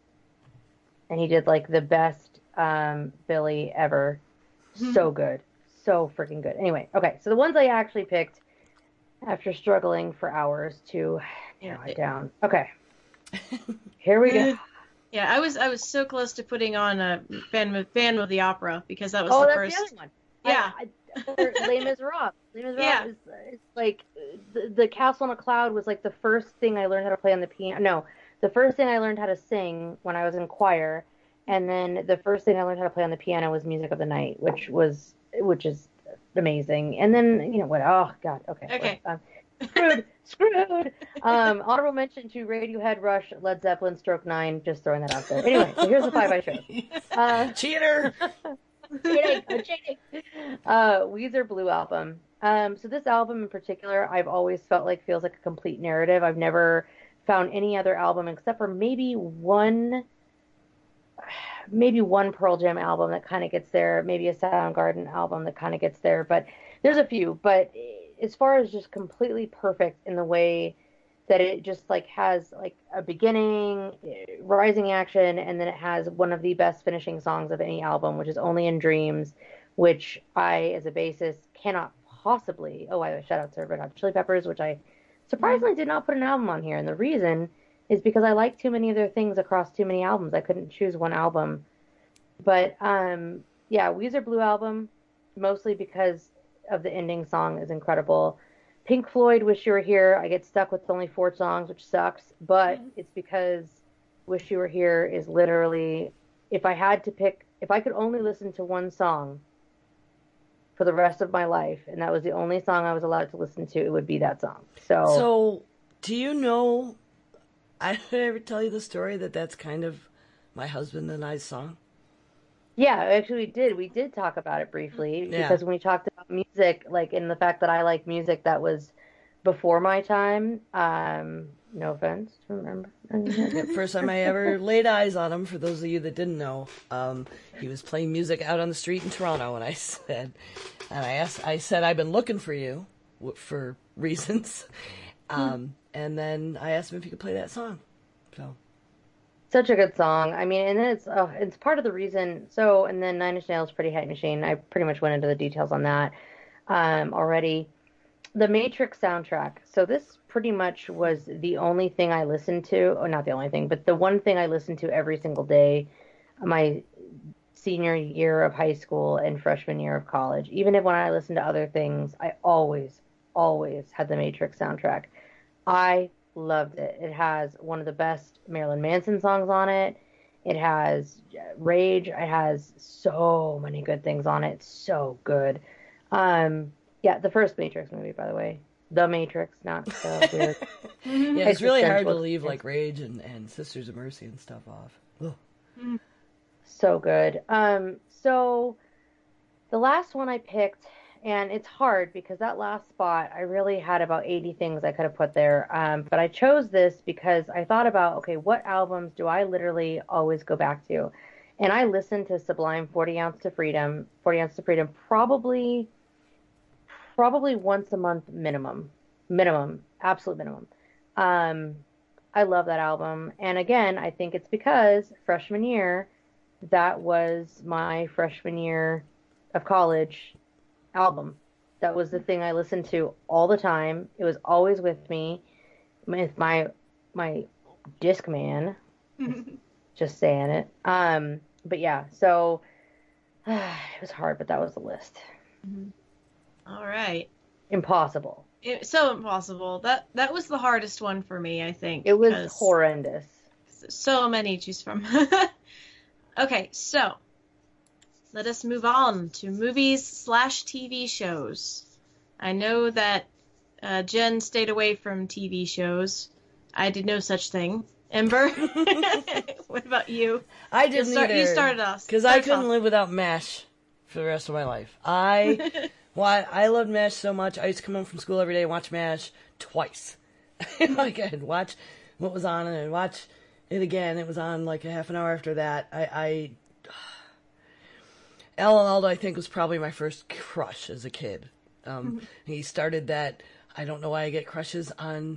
and he did like the best um Billy ever. So good, so freaking good. Anyway, okay, so the ones I actually picked after struggling for hours to narrow it down. Okay, here we go. Yeah, I was I was so close to putting on a Phantom of, Phantom of the Opera because that was oh, the that's first. the other one. Yeah, I, I, Les Miserables. Les Miserables Yeah. is, is like the, the Castle on a Cloud was like the first thing I learned how to play on the piano. No, the first thing I learned how to sing when I was in choir, and then the first thing I learned how to play on the piano was Music of the Night, which was which is amazing. And then you know what? Oh God. Okay. Okay. Um, screwed. Screwed. Um, honorable mention to Radiohead, Rush, Led Zeppelin, Stroke Nine. Just throwing that out there. Anyway, so here's the five I chose. Uh, Cheater. cheating, I'm cheating. Uh, Weezer Blue Album. Um, so this album in particular, I've always felt like feels like a complete narrative. I've never found any other album except for maybe one, maybe one Pearl Jam album that kind of gets there. Maybe a Soundgarden album that kind of gets there. But there's a few. But as far as just completely perfect in the way that it just like has like a beginning, rising action, and then it has one of the best finishing songs of any album, which is Only in Dreams, which I, as a bassist, cannot possibly. Oh, I shout out to Red Hot Chili Peppers, which I surprisingly did not put an album on here, and the reason is because I like too many of their things across too many albums. I couldn't choose one album, but um, yeah, Weezer Blue Album, mostly because of the ending song is incredible. Pink Floyd, Wish You Were Here. I get stuck with only four songs, which sucks, but mm-hmm. it's because Wish You Were Here is literally, if I had to pick, if I could only listen to one song for the rest of my life, and that was the only song I was allowed to listen to, it would be that song. So, so do you know, I did I ever tell you the story that that's kind of my husband and I's song? Yeah, actually we did. We did talk about it briefly yeah. because when we talked about music, like in the fact that I like music that was before my time, um, no offense, remember? Yeah, first time I ever laid eyes on him, for those of you that didn't know, um, he was playing music out on the street in Toronto, and I said, and I asked, I said, I've been looking for you for reasons, um, and then I asked him if he could play that song, so. Such a good song. I mean, and then it's uh, it's part of the reason. So, and then Nine Inch Nails, Pretty Hate Machine. I pretty much went into the details on that um, already. The Matrix soundtrack. So this pretty much was the only thing I listened to. Oh, not the only thing, but the one thing I listened to every single day, my senior year of high school and freshman year of college. Even if when I listened to other things, I always, always had the Matrix soundtrack. I loved it. It has one of the best Marilyn Manson songs on it. It has Rage. It has so many good things on it. It's so good. Um, yeah, the first Matrix movie, by the way. The Matrix, not the weird. Yeah, it's really hard to existential leave like experience. Rage and, and Sisters of Mercy and stuff off. Ugh. So good. Um, so the last one I picked, and it's hard because that last spot, I really had about eighty things I could have put there. Um, but I chose this because I thought about, okay, what albums do I literally always go back to? And I listened to Sublime forty Ounce to Freedom, forty Ounce to Freedom, probably, probably once a month minimum, minimum, absolute minimum. Um, I love that album. And again, I think it's because freshman year, that was my freshman year of college album. That was the thing I listened to all the time. It was always with me. With my my Discman. Just saying it. Um, but yeah, so it was hard, but that was the list. All right. Impossible. It, so impossible. That that was the hardest one for me, I think. It was 'cause horrendous. So many to choose from. Okay, so let us move on to movies slash T V shows. I know that uh, Jen stayed away from T V shows. I did no such thing. Ember, what about you? I You, didn't start, either. you started us. Because I Start us couldn't off. live without MASH for the rest of my life. I, why I loved MASH so much. I used to come home from school every day and watch MASH twice. Like I'd watch what was on and I'd watch it again. It was on like a half an hour after that. I, I Alan Alda, I think, was probably my first crush as a kid. Um, he started that. I don't know why I get crushes on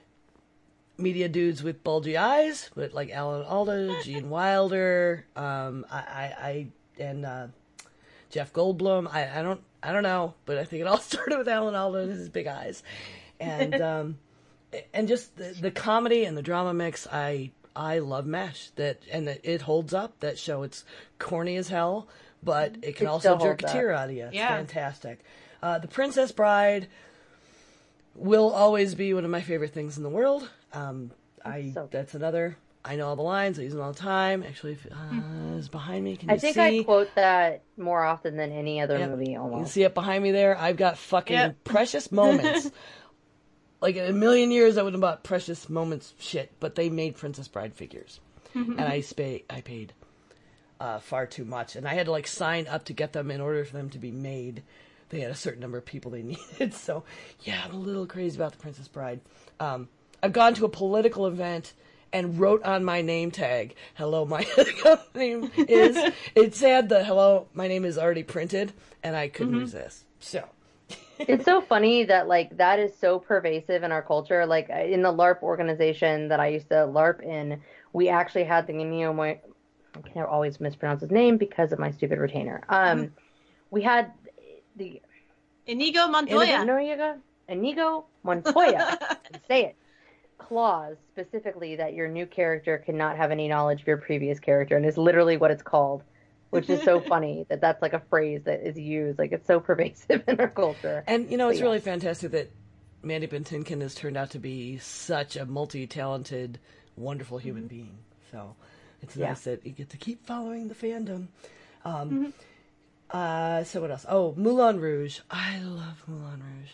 media dudes with bulgy eyes, but like Alan Alda, Gene Wilder, um, I, I, I and uh, Jeff Goldblum. I, I don't, I don't know, but I think it all started with Alan Alda and his big eyes, and um, and just the, the comedy and the drama mix. I, I love MASH. That and that it holds up. That show, it's corny as hell, but it can It also still jerk a holds tear up. out of you. It's Yeah. fantastic. Uh, the Princess Bride will always be one of my favorite things in the world. Um, I So- that's another. I know all the lines. I use them all the time. Actually, if, uh, it's behind me. Can you I think see? I quote that more often than any other Yep. movie You can almost. see it behind me there. I've got fucking Yep. precious moments. Like in a million years, I wouldn't have bought precious moments shit, but they made Princess Bride figures, and I pay I paid uh, far too much, and I had to like sign up to get them in order for them to be made. They had a certain number of people they needed, so yeah, I'm a little crazy about the Princess Bride. Um, I've gone to a political event and wrote on my name tag, "Hello, my name is." It said the "Hello, my name is" already printed, and I couldn't resist. So. It's so funny that like that is so pervasive in our culture. Like in the LARP organization that I used to LARP in, we actually had the Neo. I can always mispronounce his name because of my stupid retainer. Um, we had the Inigo Montoya. Inigo Inigo Montoya. Say it. Clause specifically that your new character cannot have any knowledge of your previous character, and is literally what it's called. Which is so funny that that's like a phrase that is used. Like it's so pervasive in our culture. And, you know, it's But really yes. fantastic that Mandy Patinkin has turned out to be such a multi-talented, wonderful human being. So it's Yeah. nice that you get to keep following the fandom. Um, uh, so what else? Oh, Moulin Rouge. I love Moulin Rouge.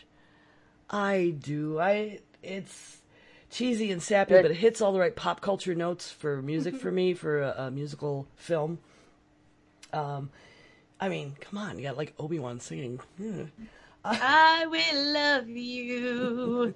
I do. I It's cheesy and sappy, Good. but it hits all the right pop culture notes for music for me, for a, a musical film. Um, I mean, come on, you got like Obi-Wan singing. Hmm. I will love you.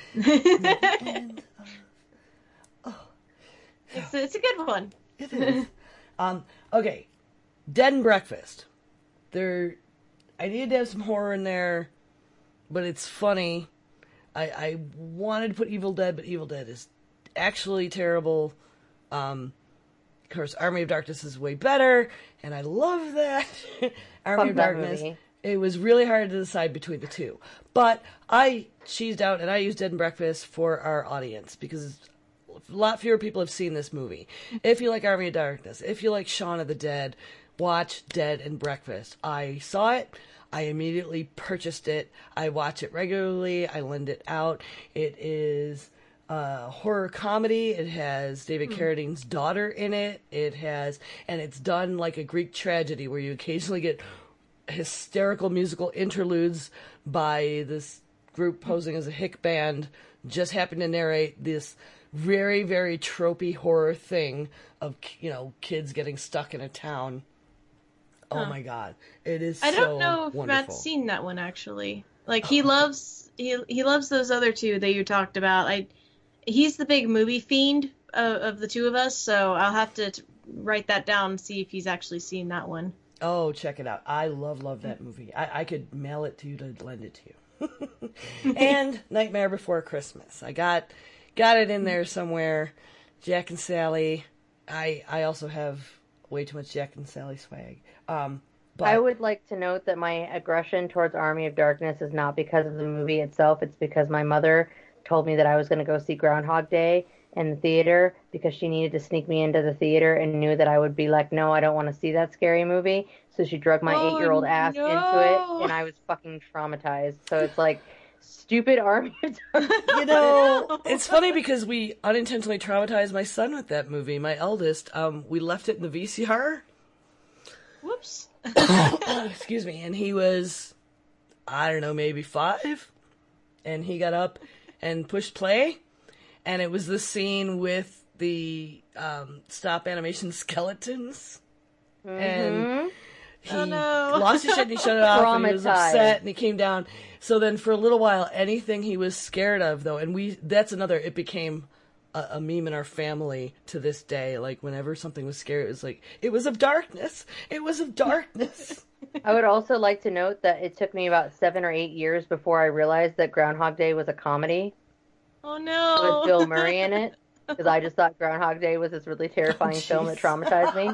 It's, it's a good one. It is. um, okay, Dead and Breakfast. There, I needed to have some horror in there, but it's funny. I, I wanted to put Evil Dead, but Evil Dead is actually terrible. Um, of course, Army of Darkness is way better, and I love that. Army Fuck of that Darkness. movie. It was really hard to decide between the two. But I cheesed out, and I used Dead and Breakfast for our audience, because a lot fewer people have seen this movie. If you like Army of Darkness, if you like Shaun of the Dead, watch Dead and Breakfast. I saw it. I immediately purchased it. I watch it regularly. I lend it out. It is uh, horror comedy. It has David Carradine's daughter in it. It has, and it's done like a Greek tragedy where you occasionally get hysterical musical interludes by this group posing as a hick band, just happen to narrate this very, very tropey horror thing of, you know, kids getting stuck in a town. Oh Huh. my god. It is I so don't know if wonderful. Matt's seen that one actually. Like he loves he he loves those other two that you talked about. I he's the big movie fiend of, of the two of us, so I'll have to t- write that down and see if he's actually seen that one. Oh, check it out. I love, love that movie. I, I could mail it to you to lend it to you. And Nightmare Before Christmas. I got got it in there somewhere. Jack and Sally. I I also have way too much Jack and Sally swag. Um, but I would like to note that my aggression towards Army of Darkness is not because of the movie itself. It's because my mother told me that I was going to go see Groundhog Day in the theater because she needed to sneak me into the theater and knew that I would be like, no, I don't want to see that scary movie. So she drugged my Oh, eight-year-old ass no. into it, and I was fucking traumatized. So it's like, stupid Army of Darkness. you know, it's funny because we unintentionally traumatized my son with that movie. My eldest, um, we left it in the V C R. Whoops. Excuse me. And he was, I don't know, maybe five. And he got up and pushed play. And it was the scene with the um, stop animation skeletons. And he Oh, no. lost his shit and he shut it off and he was Traumatized. upset and he came down. So then for a little while, anything he was scared of, though, and we that's another, it became a, a meme in our family to this day. Like, whenever something was scary, it was like, it was of darkness. It was of darkness. I would also like to note that it took me about seven or eight years before I realized that Groundhog Day was a comedy Oh with no. Bill Murray in it. Because I just thought Groundhog Day was this really terrifying Oh, film that jeez. traumatized me.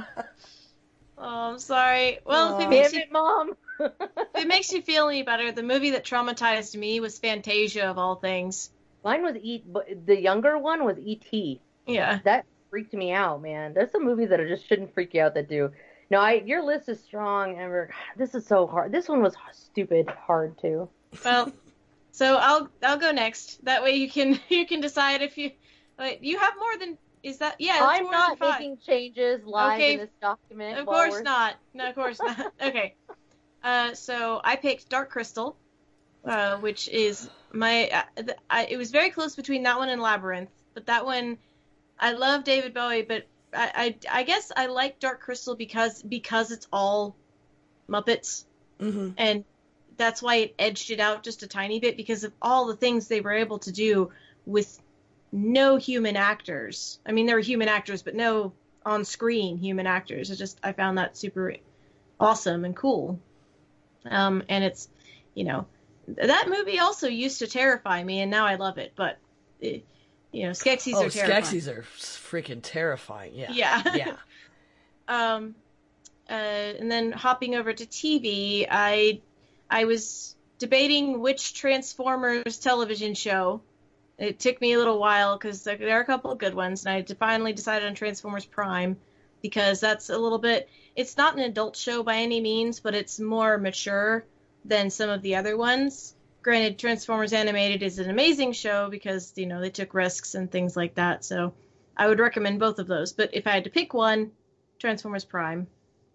Oh, I'm sorry. Well, if it Damn makes you it, Mom! if it makes you feel any better, the movie that traumatized me was Fantasia of all things. Mine was E. The younger one was E T. Yeah. That freaked me out, man. There's some movies that just shouldn't freak you out that do. No, I. Your list is strong, Amber. This is so hard. This one was stupid hard too. Well, so I'll I'll go next. That way you can you can decide if you like, you have more than is that yeah. That's I'm more not than five. making changes live Okay. in this document. Of while course we're- not. No, of course not. Okay. Uh, so I picked Dark Crystal, uh, which is my. Uh, th- I, it was very close between that one and Labyrinth, but that one, I love David Bowie, but I, I, I guess I like Dark Crystal because because it's all Muppets, Mm-hmm. and that's why it edged it out just a tiny bit because of all the things they were able to do with no human actors. I mean, there were human actors, but no on-screen human actors. I just I found that super awesome and cool. Um, and it's, you know, that movie also used to terrify me, and now I love it. But, it, you know, Skeksis Oh, are terrifying. Skeksis are freaking terrifying. Yeah. Yeah. Yeah. Um, uh, and then hopping over to T V, I I was debating which Transformers television show. It took me a little while because there are a couple of good ones, and I finally decided on Transformers Prime because that's a little bit. It's not an adult show by any means, but it's more mature than some of the other ones. Granted, Transformers Animated is an amazing show because, you know, they took risks and things like that. So I would recommend both of those. But if I had to pick one, Transformers Prime.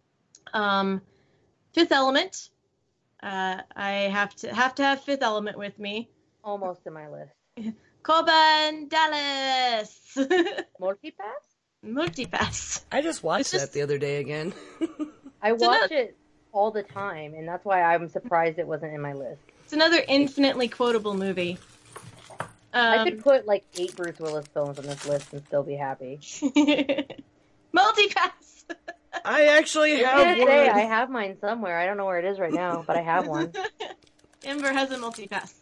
Um, Fifth Element. Uh, I have to have to have Fifth Element with me. Almost in my list. Corbin Dallas. Multipass? Multipass. I just watched It's just- that the other day again. I It's watch another- it all the time, and that's why I'm surprised it wasn't in my list. It's another infinitely quotable movie. I Um, could put like eight Bruce Willis films on this list and still be happy. Multipass. I actually I have did say one. I have mine somewhere. I don't know where it is right now, but I have one. Ember has a multipass.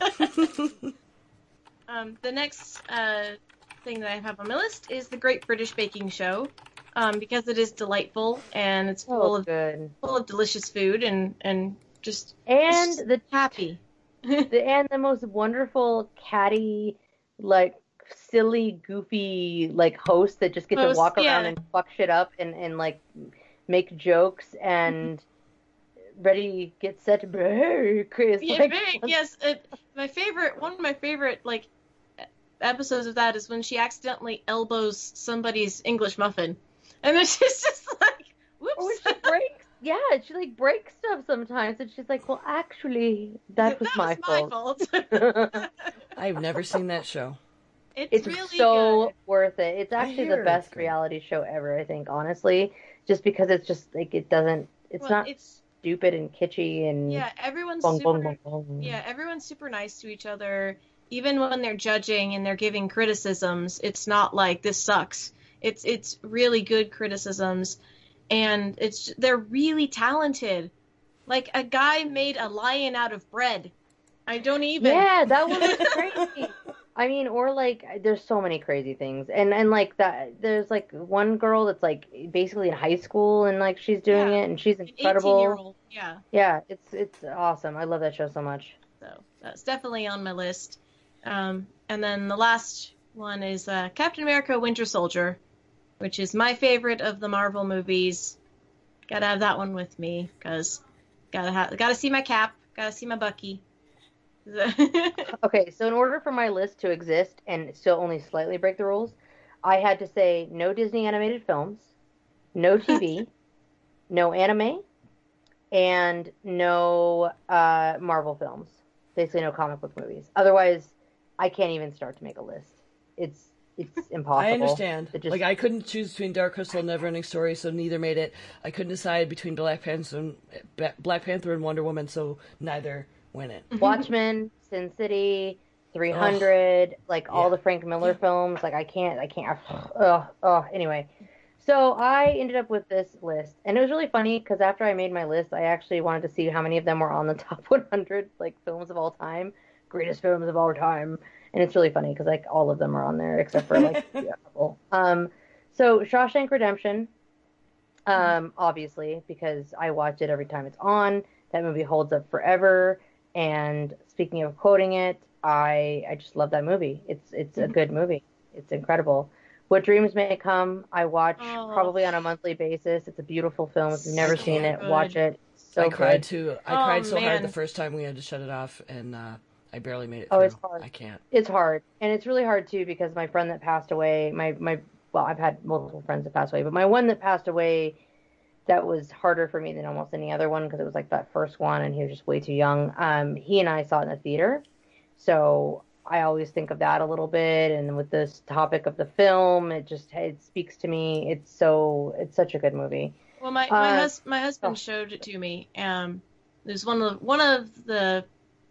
um, the next uh, thing that I have on my list is the Great British Baking Show, um, because it is delightful and it's full Oh, of good. full of delicious food and and just And the, happy. the and the most wonderful catty, like silly, goofy, like host that just gets Host, to walk around yeah. and fuck shit up and and like make jokes and ready get set to break. It's Yeah, like, very, yes. Uh, my favorite, one of my favorite, like, episodes of that is when she accidentally elbows somebody's English muffin. And then she's just like, whoops. Or when she breaks, yeah, she like breaks stuff sometimes, and she's like, well, actually, that was, that my, was fault. my fault. I've never seen that show. It's, It's really so good. worth it. It's actually hear the it's best great. reality show ever, I think, honestly, just because it's just like it doesn't. It's Well, not it's stupid and kitschy and yeah, everyone's bong, super bong, bong, bong. yeah, everyone's super nice to each other. Even when they're judging and they're giving criticisms, it's not like this sucks. It's it's really good criticisms, and it's they're really talented. Like a guy made a lion out of bread. I don't even. Yeah, that one was crazy. I mean, or like, there's so many crazy things, and and like that. There's like one girl that's like basically in high school, and like she's doing Yeah, it, and she's An incredible. eighteen-year-old. Yeah. Yeah, it's it's awesome. I love that show so much. So that's definitely on my list. Um, and then the last one is uh, Captain America: Winter Soldier, which is my favorite of the Marvel movies. Gotta have that one with me because gotta have gotta see my Cap, gotta see my Bucky. Okay, so in order for my list to exist and still only slightly break the rules, I had to say no Disney animated films, no T V, no anime, and no uh, Marvel films. Basically, no comic book movies. Otherwise, I can't even start to make a list. It's it's impossible. I understand. It just- Like, I couldn't choose between Dark Crystal and Neverending Story, so neither made it. I couldn't decide between Black Panther and, Black Panther and Wonder Woman, so neither win it. Watchmen, Sin City, three hundred, like all Yeah. the Frank Miller films. Like I can't, I can't. Oh, oh. Anyway, so I ended up with this list, and it was really funny because after I made my list, I actually wanted to see how many of them were on the top one hundred like films of all time, greatest films of all time, and it's really funny because like all of them are on there except for like a couple. Um, so Shawshank Redemption, um, obviously because I watch it every time it's on. That movie holds up forever. And speaking of quoting it, I I just love that movie. It's it's a good movie. It's incredible. What Dreams May Come, I watch Oh. probably on a monthly basis. It's a beautiful film. If you've never So seen it, good. watch it. It's so I cried good. too. I Oh, cried so hard man. the first time we had to shut it off, and uh, I barely made it Oh, through. it's hard. I can't. It's hard, and it's really hard too because my friend that passed away, my my well, I've had multiple friends that passed away, but my one that passed away, that was harder for me than almost any other one because it was like that first one, and he was just way too young. Um, he and I saw it in the theater, so I always think of that a little bit. And with this topic of the film, it just it speaks to me. It's so it's such a good movie. Well, my my, Uh, hus- my husband oh. showed it to me. Um, it was one of one of the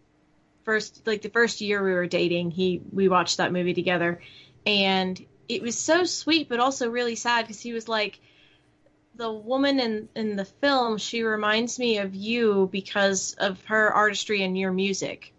first like the first year we were dating. He we watched that movie together, and it was so sweet, but also really sad because he was like, the woman in in the film, she reminds me of you because of her artistry and your music.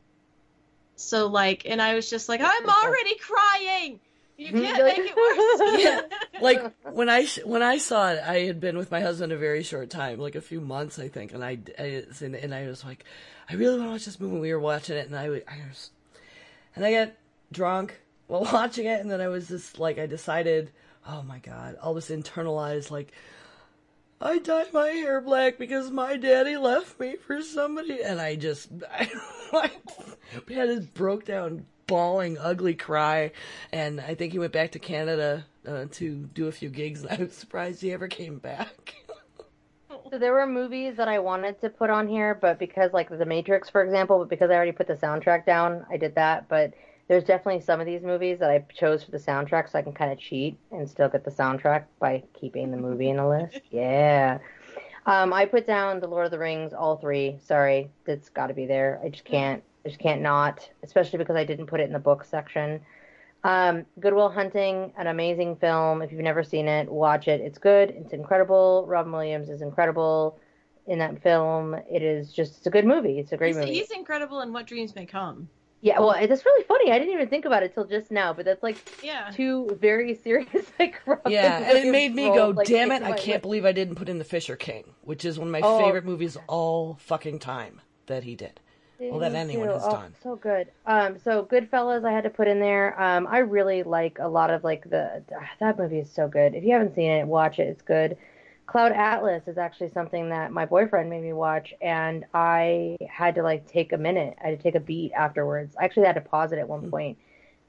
So like, and I was just like, I'm already crying. You can't make it worse. Like when I sh- when I saw it, I had been with my husband a very short time, like a few months, I think, and I, I and, and I was like, I really want to watch this movie. We were watching it, and I, w- I was, and I got drunk while watching it, and then I was just like, I decided, oh my god, all this internalized like, I dyed my hair black because my daddy left me for somebody, and I just, I, I had this broke down, bawling, ugly cry, and I think he went back to Canada uh, to do a few gigs, and I was surprised he ever came back. So there were movies that I wanted to put on here, but because like The Matrix, for example, but because I already put the soundtrack down, I did that. But there's definitely some of these movies that I chose for the soundtrack, so I can kind of cheat and still get the soundtrack by keeping the movie in the list. Yeah. Um, I put down The Lord of the Rings, all three. Sorry, that's got to be there. I just can't. I just can't not, especially because I didn't put it in the book section. Um, Good Will Hunting, an amazing film. If you've never seen it, watch it. It's good. It's incredible. Robin Williams is incredible in that film. It is just, it's a good movie. It's a great he's, movie. he's incredible in What Dreams May Come. Yeah, well, that's really funny. I didn't even think about it till just now, but that's like Yeah. two very serious, like, Robin Yeah, and it Williams made me roles, go, like, damn it, kicking I my can't lip. believe I didn't put in The Fisher King, which is one of my Oh. favorite movies all fucking time that he did. Well, that Me anyone too. has Oh, done. so good. Um, so Goodfellas, I had to put in there. Um, I really like a lot of like the that movie is so good. If you haven't seen it, watch it. It's good. Cloud Atlas is actually something that my boyfriend made me watch, and I had to like take a minute. I had to take a beat afterwards. I actually had to pause it at one point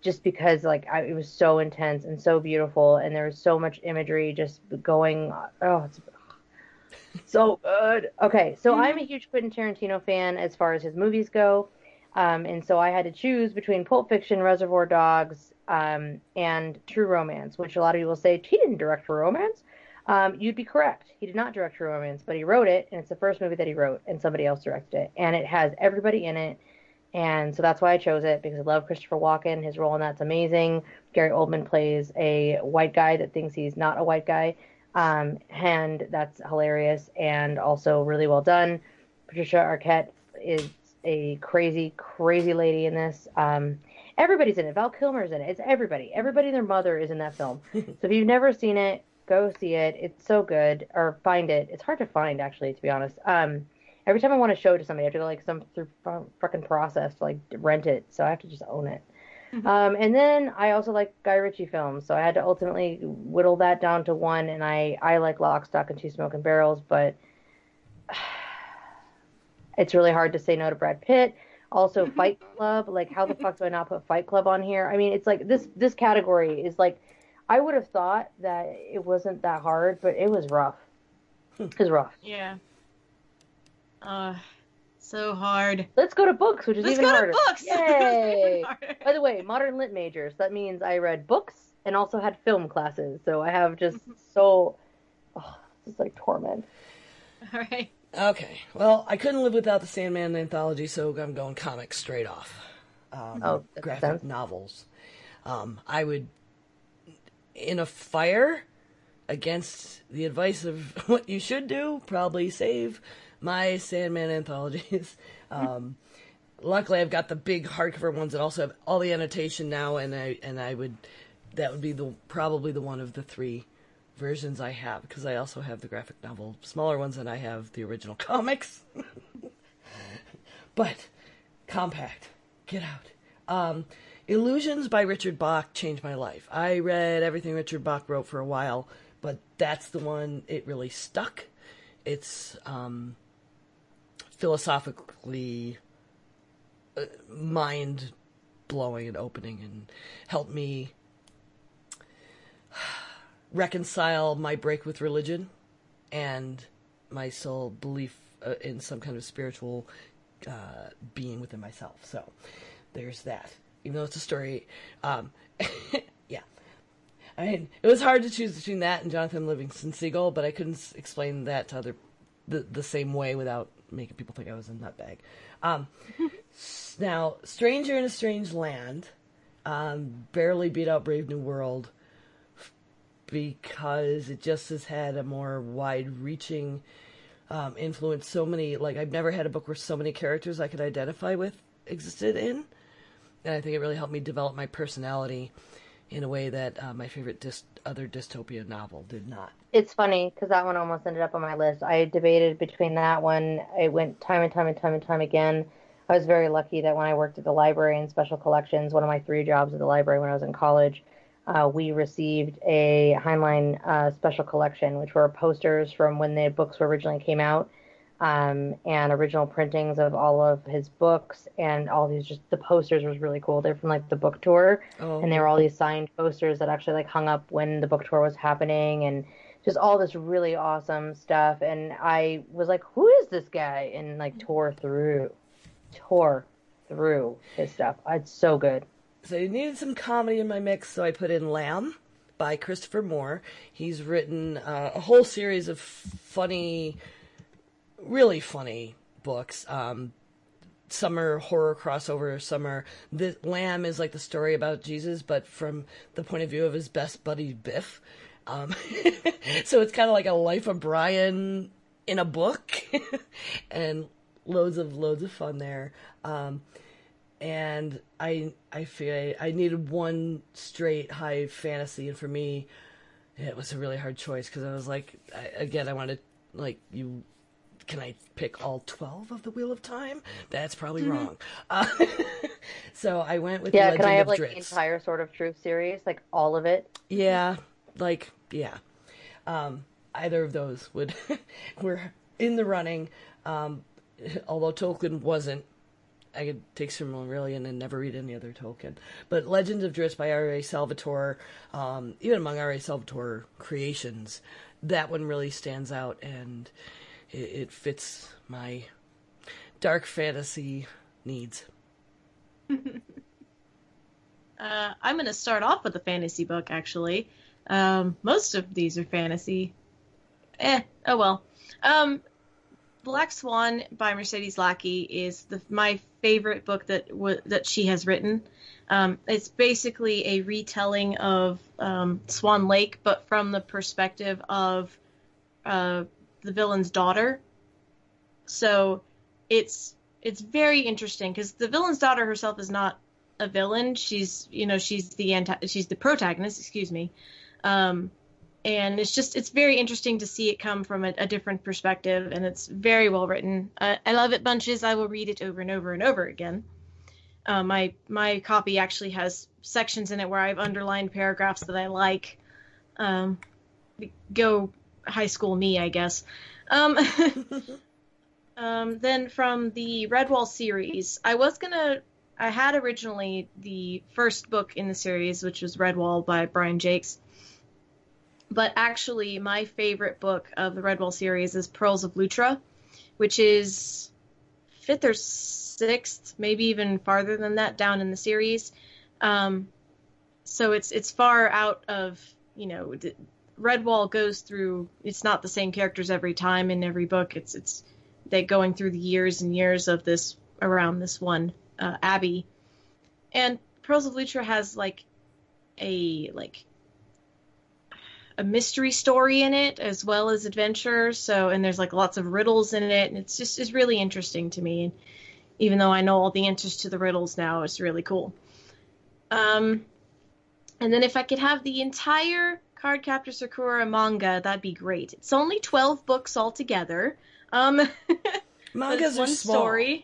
just because like I, it was so intense and so beautiful, and there was so much imagery just going. Oh, it's so good. Okay, so I'm a huge Quentin Tarantino fan as far as his movies go, um, and so I had to choose between Pulp Fiction, Reservoir Dogs, um, and True Romance, which a lot of people say he didn't direct True Romance. Um, you'd be correct. He did not direct True Romance, but he wrote it, and it's the first movie that he wrote, and somebody else directed it, and it has everybody in it. And so that's why I chose it, because I love Christopher Walken. His role in that's amazing. Gary Oldman plays a white guy that thinks he's not a white guy. Um, and that's hilarious and also really well done. Patricia Arquette is a crazy, crazy lady in this. Um, everybody's in it. Val Kilmer's in it. It's everybody. Everybody and their mother is in that film. So if you've never seen it, go see it. It's so good. Or find it. It's hard to find, actually, to be honest. Um, Every time I want to show it to somebody, I have to go like some through fucking process to like rent it. So I have to just own it. Mm-hmm. Um, and then I also like Guy Ritchie films, so I had to ultimately whittle that down to one. And I I like Lock, Stock, and Two Smoking Barrels, but it's really hard to say no to Brad Pitt. Also, Fight Club. Like, how the fuck do I not put Fight Club on here? I mean, it's like this this category is like, I would have thought that it wasn't that hard, but it was rough. It was rough. Yeah. Uh, so hard. Let's go to books, which is Let's even go harder. to books. Yay! Even harder. By the way, modern lit majors. That means I read books and also had film classes. So I have just so, oh, it's like torment. All right. Okay. Well, I couldn't live without the Sandman anthology, so I'm going comics straight off. Um, oh, graphic sense. novels. Um, I would, in a fire against the advice of what you should do, probably save my Sandman anthologies. Um, luckily, I've got the big hardcover ones that also have all the annotation now, and I and I would that would be the probably the one of the three versions I have, because I also have the graphic novel smaller ones, and I have the original comics. But compact, get out. Um, Illusions by Richard Bach changed my life. I read everything Richard Bach wrote for a while, but that's the one it really stuck. It's um, philosophically uh, mind-blowing and opening, and helped me reconcile my break with religion and my soul belief uh, in some kind of spiritual uh, being within myself. So there's that. Even though it's a story, um, yeah. I mean, it was hard to choose between that and Jonathan Livingston Seagull, but I couldn't s- explain that to other the the same way without making people think I was a nutbag. Um, s- now, Stranger in a Strange Land um, barely beat out Brave New World f- because it just has had a more wide-reaching um, influence. So many, like, I've never had a book where so many characters I could identify with existed in. And I think it really helped me develop my personality in a way that uh, my favorite dis- other dystopia novel did not. It's funny because that one almost ended up on my list. I debated between that one. It went time and time and time and time again. I was very lucky that when I worked at the library in special collections, one of my three jobs at the library when I was in college, uh, we received a Heinlein uh, special collection, which were posters from when the books originally came out. Um, and original printings of all of his books, and all these, just the posters was really cool. They're from like the book tour, Oh. and they were all these signed posters that actually like hung up when the book tour was happening, and just all this really awesome stuff. And I was like, who is this guy? And like tore through, tore through his stuff. It's so good. So I needed some comedy in my mix, so I put in Lamb by Christopher Moore. He's written uh, a whole series of funny, really funny books. Um, some are horror crossover, some are... The Lamb is like the story about Jesus, but from the point of view of his best buddy, Biff. Um, so it's kind of like a Life of Brian in a book. And loads of, loads of fun there. Um, and I, I feel I needed one straight high fantasy, and for me, it was a really hard choice, because I was like, I, again, I wanted, like, you... Can I pick all twelve of the Wheel of Time? That's probably mm-hmm. wrong. Uh, so I went with yeah, Legend can I have of like Drizzt. the entire Sword of Truth series, like all of it? Yeah, like yeah. Um, either of those would were in the running. Um, although Tolkien wasn't I could take Silmarillion and never read any other Tolkien. But Legends of Drizzt by R A. Salvatore, um, even among R A. Salvatore creations, that one really stands out, and it, it fits my dark fantasy needs. Uh, I'm going to start off with a fantasy book, actually. Um, most of these are fantasy. Eh, oh well. Um, Black Swan by Mercedes Lackey is the, my favorite book that w- that she has written. Um, it's basically a retelling of um, Swan Lake, but from the perspective of uh, the villain's daughter. So it's it's very interesting because the villain's daughter herself is not a villain. She's, you know, she's the anti- she's the protagonist, excuse me. Um, and it's just, it's very interesting to see it come from a, a different perspective, and it's very well written. Uh, I love it bunches. I will read it over and over and over again. Uh, my, my copy actually has sections in it where I've underlined paragraphs that I like. Um, go high school me, I guess. Um, um, then from the Redwall series, I was gonna I had originally the first book in the series, which was Redwall by Brian Jakes. But actually, my favorite book of the Redwall series is Pearls of Lutra, which is fifth or sixth, maybe even farther than that, down in the series. Um, so it's it's far out of, you know, Redwall goes through, it's not the same characters every time in every book. It's, it's they going through the years and years of this, around this one Uh, Abbey. And Pearls of Lutra has like a like a mystery story in it as well as adventure. So, and there's like lots of riddles in it, and it's just it's really interesting to me. And even though I know all the answers to the riddles now, it's really cool. Um, and then if I could have the entire Cardcaptor Sakura manga, that'd be great. It's only twelve books altogether. Um, Mangas are one small. Story.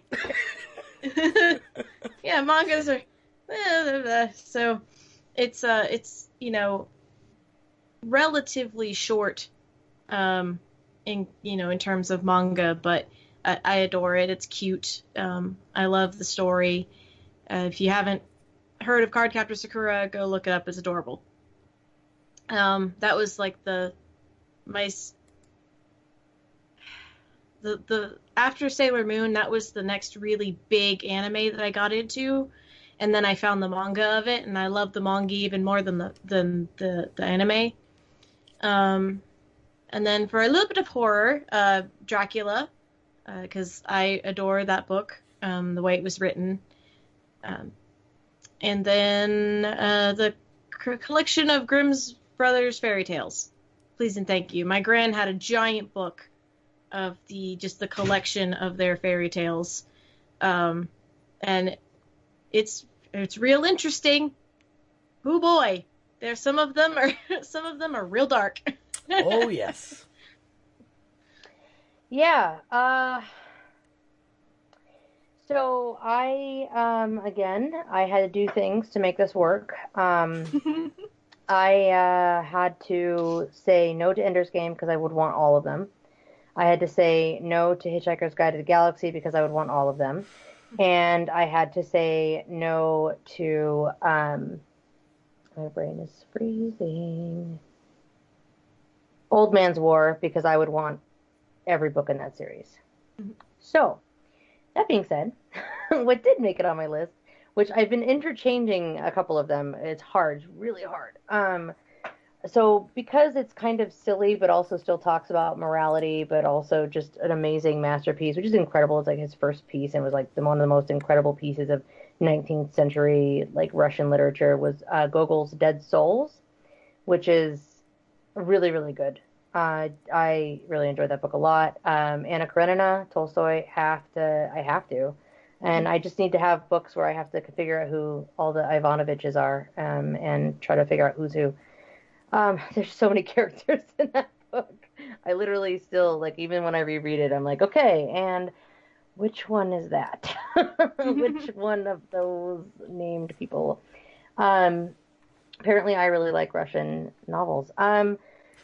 Yeah, mangas are blah, blah, blah. So it's uh it's you know relatively short um in you know in terms of manga, but I, I adore it. It's cute. Um, I love the story. Uh, if you haven't heard of Cardcaptor Sakura, go look it up. It's adorable. Um, that was like the my The, the after Sailor Moon, that was the next really big anime that I got into, and then I found the manga of it, and I love the manga even more than the than the, the anime. Um, and then for a little bit of horror, uh, Dracula, because uh, I adore that book, um, the way it was written. Um, and then uh, the c- collection of Grimm's Brothers fairy tales. Please and thank you. My gran had a giant book of the just the collection of their fairy tales, um, and it's it's real interesting. Oh boy, there's some of them are some of them are real dark. Oh yes. Yeah. Uh, so I um, again I had to do things to make this work. Um, I uh, had to say no to Ender's Game because I would want all of them. I had to say no to Hitchhiker's Guide to the Galaxy because I would want all of them. And I had to say no to, um, my brain is freezing, Old Man's War because I would want every book in that series. Mm-hmm. So, that being said, what did make it on my list, which I've been interchanging a couple of them, it's hard, really hard. Um, So because it's kind of silly, but also still talks about morality, but also just an amazing masterpiece, which is incredible. It's like his first piece and was like the, one of the most incredible pieces of nineteenth century like Russian literature was uh, Gogol's Dead Souls, which is really, really good. Uh, I really enjoyed that book a lot. Um, Anna Karenina, Tolstoy, have to, I have to. And I just need to have books where I have to figure out who all the Ivanoviches are um, and try to figure out who's who. Um, there's so many characters in that book. I literally still, like, even when I reread it, I'm like, okay, and which one is that? Which one of those named people? Um, apparently I really like Russian novels. Um,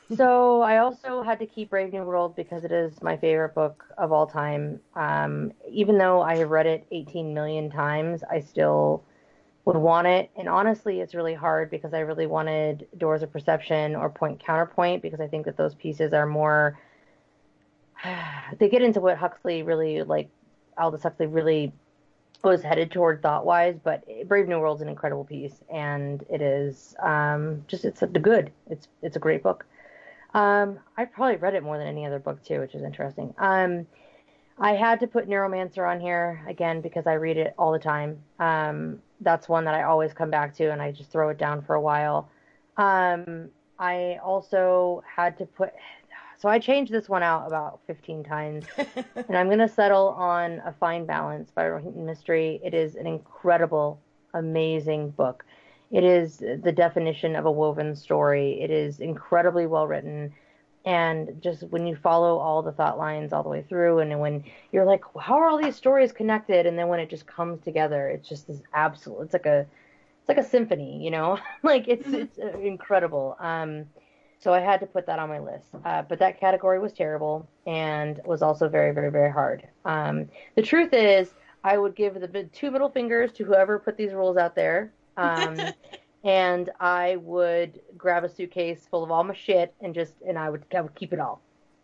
So I also had to keep Brave New World because it is my favorite book of all time. Um, even though I have read it eighteen million times, I still would want it. And honestly, it's really hard because I really wanted Doors of Perception or Point Counterpoint because I think that those pieces are more. They get into what Huxley really like. Aldous Huxley really was headed toward thought wise, but Brave New World's an incredible piece, and it is um, just it's a, the good. It's it's a great book. Um, I probably read it more than any other book too, which is interesting. Um, I had to put Neuromancer on here again because I read it all the time. Um, that's one that I always come back to, and I just throw it down for a while. Um, I also had to put, so I changed this one out about fifteen times, and I'm gonna settle on A Fine Balance by Rohinton Mystery. It is an incredible, amazing book. It is the definition of a woven story. It is incredibly well written. And just when you follow all the thought lines all the way through, and when you're like, how are all these stories connected? And then when it just comes together, it's just this absolute, it's like a, it's like a symphony, you know, like it's, it's incredible. Um, so I had to put that on my list. Uh, but that category was terrible and was also very, very, very hard. Um, the truth is, I would give the two middle fingers to whoever put these rules out there. Um, and I would grab a suitcase full of all my shit and just, and I would, I would keep it all.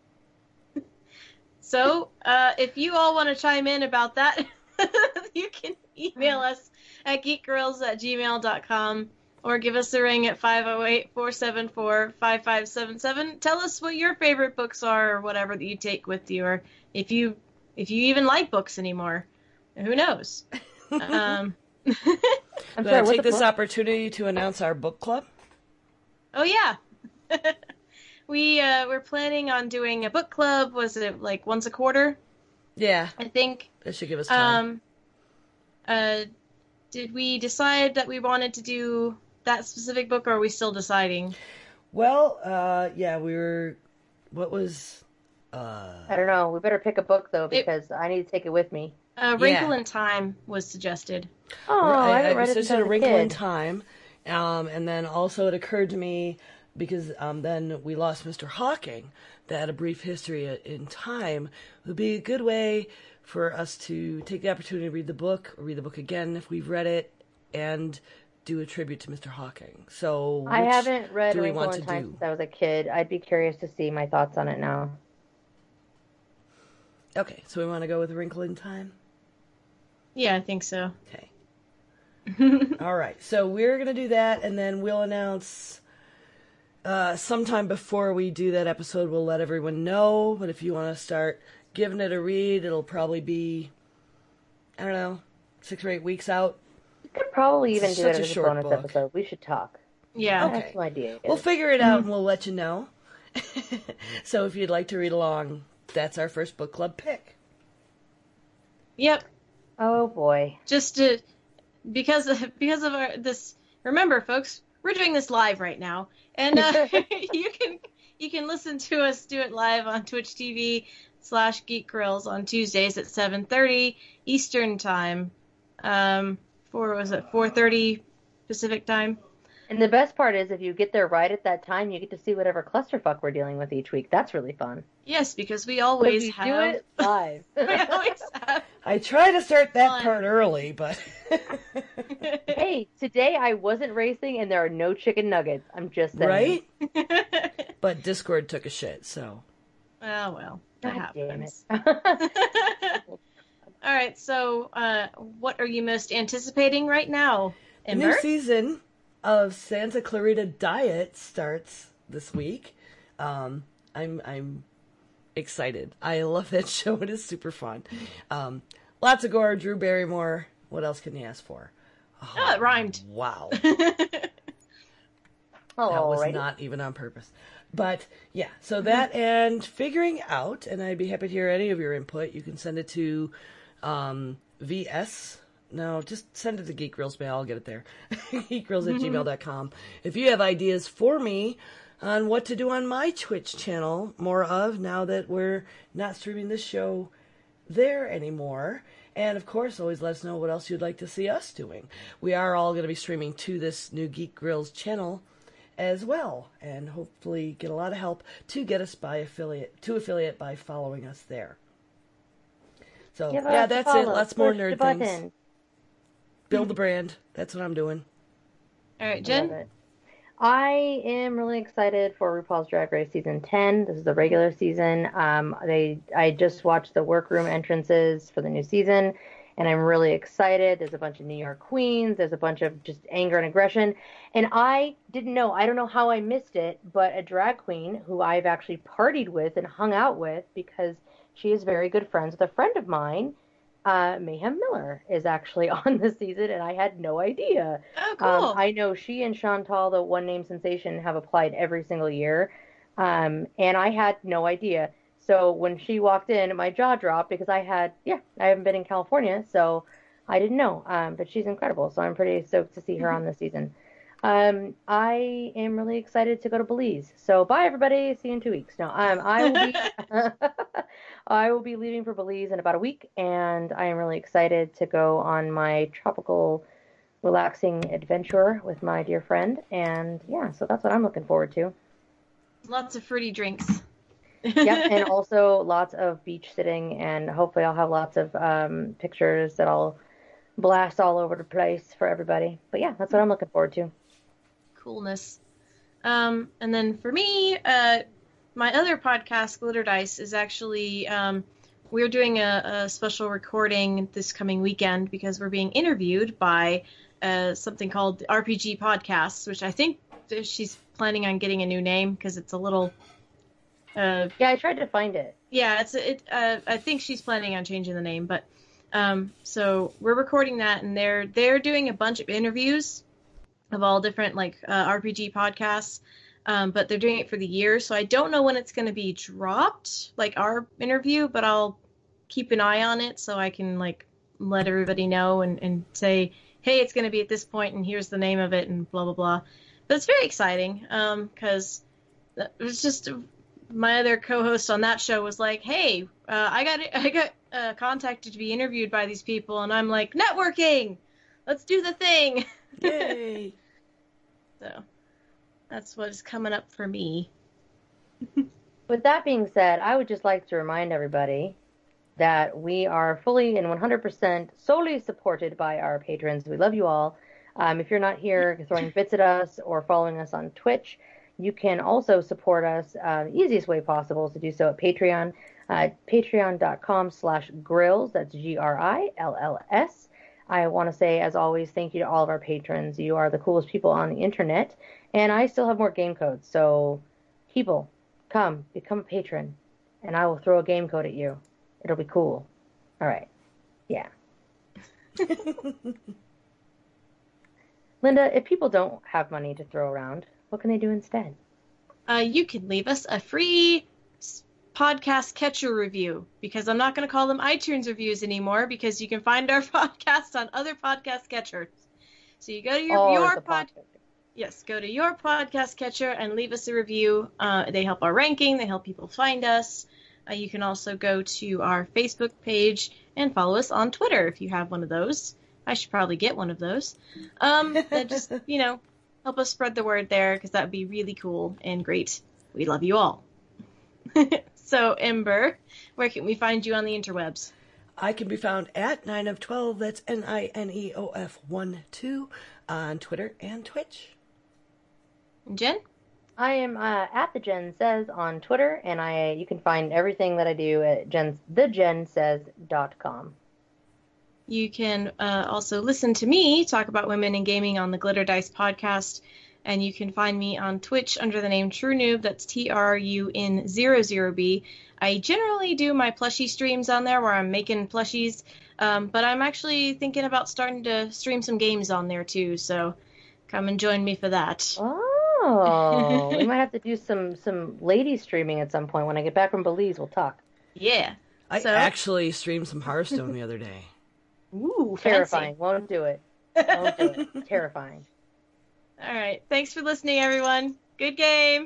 So, uh, if you all want to chime in about that, you can email us at geekgirls at gmail dot com or give us a ring at five oh eight, four seven four, five five seven seven. Tell us what your favorite books are or whatever that you take with you, or if you, if you even like books anymore. Who knows? um, I'm Do sorry, I what's take the this book? opportunity to announce our book club? Oh yeah. we uh, we're planning on doing a book club. Was it like once a quarter? Yeah, I think. that should give us time. Um. Uh, did we decide that we wanted to do that specific book, or are we still deciding? Well, uh, yeah, we were. What was? Uh, I don't know. We better pick a book though, It- because I need to take it with me. Uh, Wrinkle Yeah. in Time was suggested. Oh, I, haven't read it since I suggested was A a Wrinkle in kid. Time, um, and then also it occurred to me because um, then we lost Mister Hawking that A Brief History in Time would be a good way for us to take the opportunity to read the book or read the book again if we've read it and do a tribute to Mister Hawking. So I which haven't read do we Wrinkle want in to Time do? since I was a kid. I'd be curious to see my thoughts on it now. Okay, so we want to go with A Wrinkle in Time. Yeah, I think so. Okay. All right. So we're going to do that, and then we'll announce uh, sometime before we do that episode, we'll let everyone know. But if you want to start giving it a read, it'll probably be, I don't know, six or eight weeks out. We could probably even It's do such it a as a short bonus book. episode. We should talk. Yeah. I Okay. have some ideas. We'll figure it out, and we'll let you know. So if you'd like to read along, that's our first book club pick. Yep. Oh boy. Just to because of, because of our this. Remember, folks, we're doing this live right now, and uh, you can you can listen to us do it live on Twitch T V slash Geek Grills on Tuesdays at seven thirty Eastern time. Um, four was it four thirty Pacific time? And the best part is if you get there right at that time, you get to see whatever clusterfuck we're dealing with each week. That's really fun. Yes, because we But if always you have. do it live. we always have. I try to start that Fun. part early, but Hey, today I wasn't racing and there are no chicken nuggets. I'm just saying. right? But Discord took a shit, so. Oh well, that God damn happens. it. All right, so uh, what are you most anticipating right now, The new Ember? season of Santa Clarita Diet starts this week. Um, I'm I'm excited. I love that show. It is super fun. Um, lots of gore. Drew Barrymore. What else can you ask for? Oh, it rhymed. Wow. Oh, That was alrighty. not even on purpose. But yeah, so that and figuring out, and I'd be happy to hear any of your input. You can send it to um, V S. No, just send it to Geek Grills mail. I'll get it there. geekgrills at gmail dot com. If you have ideas for me on what to do on my Twitch channel, more of now that we're not streaming this show there anymore. And of course, always let us know what else you'd like to see us doing. We are all going to be streaming to this new Geek Grills channel as well, and hopefully get a lot of help to get us by affiliate to affiliate by following us there. So Give yeah, us a that's follow. it. Lots more Push the nerd things. button. Build the brand. That's what I'm doing. All right, I love Jen. it. I am really excited for RuPaul's Drag Race season ten. This is the regular season. Um, they I just watched the workroom entrances for the new season, and I'm really excited. There's a bunch of New York queens. There's a bunch of just anger and aggression. And I didn't know, I don't know how I missed it, but a drag queen who I've actually partied with and hung out with because she is very good friends with a friend of mine, uh, Mayhem Miller, is actually on this season, and I had no idea. Oh, cool. Um, I know she and Chantal, the one name sensation, have applied every single year, um, and I had no idea. So when she walked in, my jaw dropped because I had, yeah, I haven't been in California, so I didn't know. Um, but she's incredible, so I'm pretty stoked to see her on this season. Um, I am really excited to go to Belize. So bye, everybody. See you in two weeks. No, um, I will be, I will be leaving for Belize in about a week, and I am really excited to go on my tropical, relaxing adventure with my dear friend. And yeah, so that's what I'm looking forward to. Lots of fruity drinks. Yep, and also lots of beach sitting, and hopefully I'll have lots of um, pictures that I'll blast all over the place for everybody. But yeah, that's what I'm looking forward to. Coolness. Um, and then for me, uh, my other podcast, Glitter Dice, is actually, um, we're doing a, a special recording this coming weekend because we're being interviewed by uh, something called the R P G Podcast, which I think she's planning on getting a new name because it's a little... Uh, yeah, I tried to find it. Yeah, it's it. Uh, I think she's planning on changing the name, but um, so we're recording that, and they're they're doing a bunch of interviews of all different like uh, R P G podcasts, um, but they're doing it for the year, so I don't know when it's going to be dropped, like our interview, but I'll keep an eye on it so I can like let everybody know and, and say, hey, it's going to be at this point, and here's the name of it, and blah blah blah. But it's very exciting because um, it was just. My other co-host on that show was like, hey, uh, I got I got uh, contacted to be interviewed by these people, and I'm like, networking! Let's do the thing! Yay! So, that's what's coming up for me. With that being said, I would just like to remind everybody that we are fully and one hundred percent solely supported by our patrons. We love you all. Um, if you're not here throwing bits at us or following us on Twitch, you can also support us. Uh, the easiest way possible is to do so at Patreon, uh, patreon.com slash grills. That's G R I L L S. I want to say, as always, thank you to all of our patrons. You are the coolest people on the internet. And I still have more game codes. So, people, come, become a patron, and I will throw a game code at you. It'll be cool. All right. Yeah. Linda, if people don't have money to throw around, what can they do instead? Uh, you can leave us a free podcast catcher review, because I'm not going to call them iTunes reviews anymore, because you can find our podcast on other podcast catchers. So you go to your, oh, your pod, yes, go to your podcast catcher and leave us a review. Uh, they help our ranking. They help people find us. Uh, you can also go to our Facebook page and follow us on Twitter if you have one of those. I should probably get one of those. Um, that just, you know, help us spread the word there, because that would be really cool and great. We love you all. So, Ember, where can we find you on the interwebs? I can be found at nine of twelve, that's N I N E O F one two, on Twitter and Twitch. And Jen? I am uh, at the Jen Says on Twitter, and I you can find everything that I do at Jen's, the jen says dot com. You can uh, also listen to me talk about women in gaming on the Glitter Dice podcast, and you can find me on Twitch under the name True Noob. That's T R U N zero zero B. I generally do my plushie streams on there where I'm making plushies, um, but I'm actually thinking about starting to stream some games on there too, so come and join me for that. Oh, we might have to do some, some lady streaming at some point. When I get back from Belize, we'll talk. Yeah. I so, actually streamed some Hearthstone the other day. Ooh, terrifying. fancy. Won't do it. Won't do it. Terrifying. All right. Thanks for listening, everyone. Good game.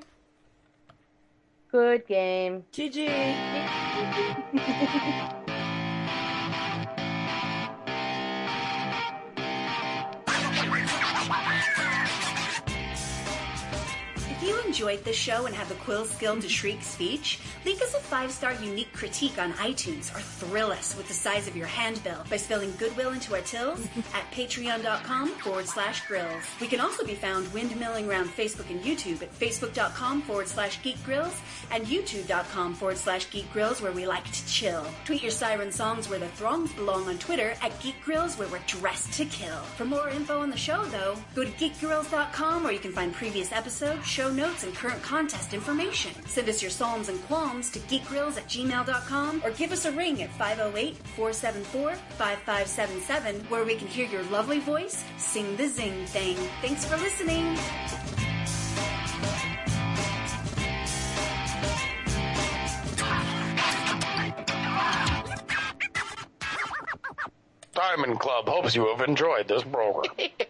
Good game. G G. enjoyed this show and have the quill skill to shriek speech, leave us a five-star unique critique on iTunes or thrill us with the size of your handbill by spilling goodwill into our tills at patreon.com forward slash grills. We can also be found windmilling around Facebook and YouTube at facebook.com forward slash geekgrills and youtube.com forward slash geekgrills where we like to chill. Tweet your siren songs where the throngs belong on Twitter at geekgrills where we're dressed to kill. For more info on the show, though, go to geek grills dot com where you can find previous episodes, show notes, and current contest information. Send us your psalms and qualms to geekgrills at gmail dot com or give us a ring at five oh eight, four seven four, five five seven seven where we can hear your lovely voice sing the zing thing. Thanks for listening. Diamond Club hopes you have enjoyed this program.